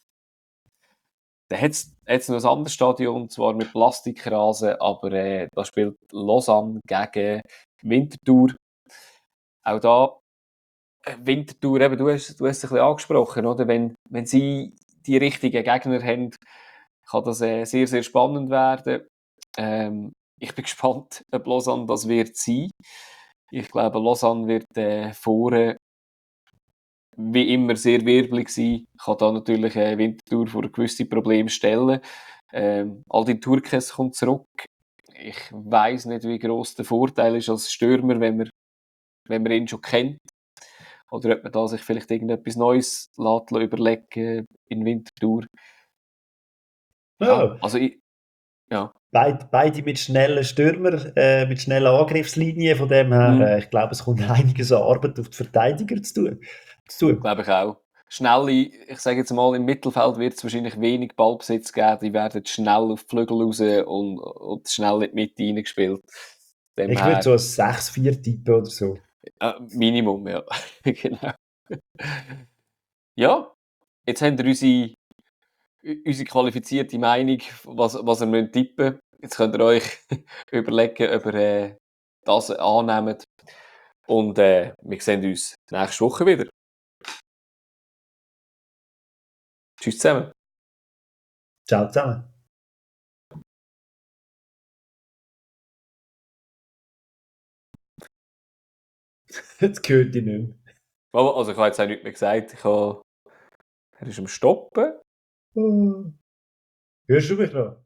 da hat es noch ein anderes Stadion, zwar mit Plastikrasen, aber da spielt Lausanne gegen Winterthur. Auch da Winterthur, eben, du hast es ein bisschen angesprochen, oder? Wenn sie die richtigen Gegner haben, kann das sehr, sehr spannend werden. Ich bin gespannt, ob Lausanne das wird sein. Ich glaube, Lausanne wird vorne wie immer sehr wirbelig sein. Kann da natürlich Winterthur vor gewisse Probleme stellen. Aldin Turkes kommt zurück. Ich weiss nicht, wie gross der Vorteil ist als Stürmer, wenn man ihn schon kennt. Oder ob man da sich vielleicht irgendetwas Neues überlegen in Winterthur. Ja, Ja, also ja. beide mit schnellen Stürmer, mit schnellen Angriffslinien. Von dem her, ich glaube, es kommt einiges an Arbeit auf die Verteidiger zu tun. Glaube ich auch. Schnelle, ich sage jetzt mal, im Mittelfeld wird es wahrscheinlich wenig Ballbesitz geben. Die werden schnell auf die Flügel raus und schnell in die Mitte reingespielt. Dem Ich würde her, so ein 6-4 tippen oder so. Minimum, ja. Genau. Ja, jetzt haben wir unsere qualifizierte Meinung, was ihr tippen müsst. Jetzt könnt ihr euch überlegen, ob ihr das annehmt. Und wir sehen uns nächste Woche wieder. Tschüss zusammen. Ciao zusammen. Jetzt gehört ich nicht mehr. Also ich habe jetzt auch nichts mehr gesagt. Ich habe Er ist am Stoppen. Hörst du mich noch?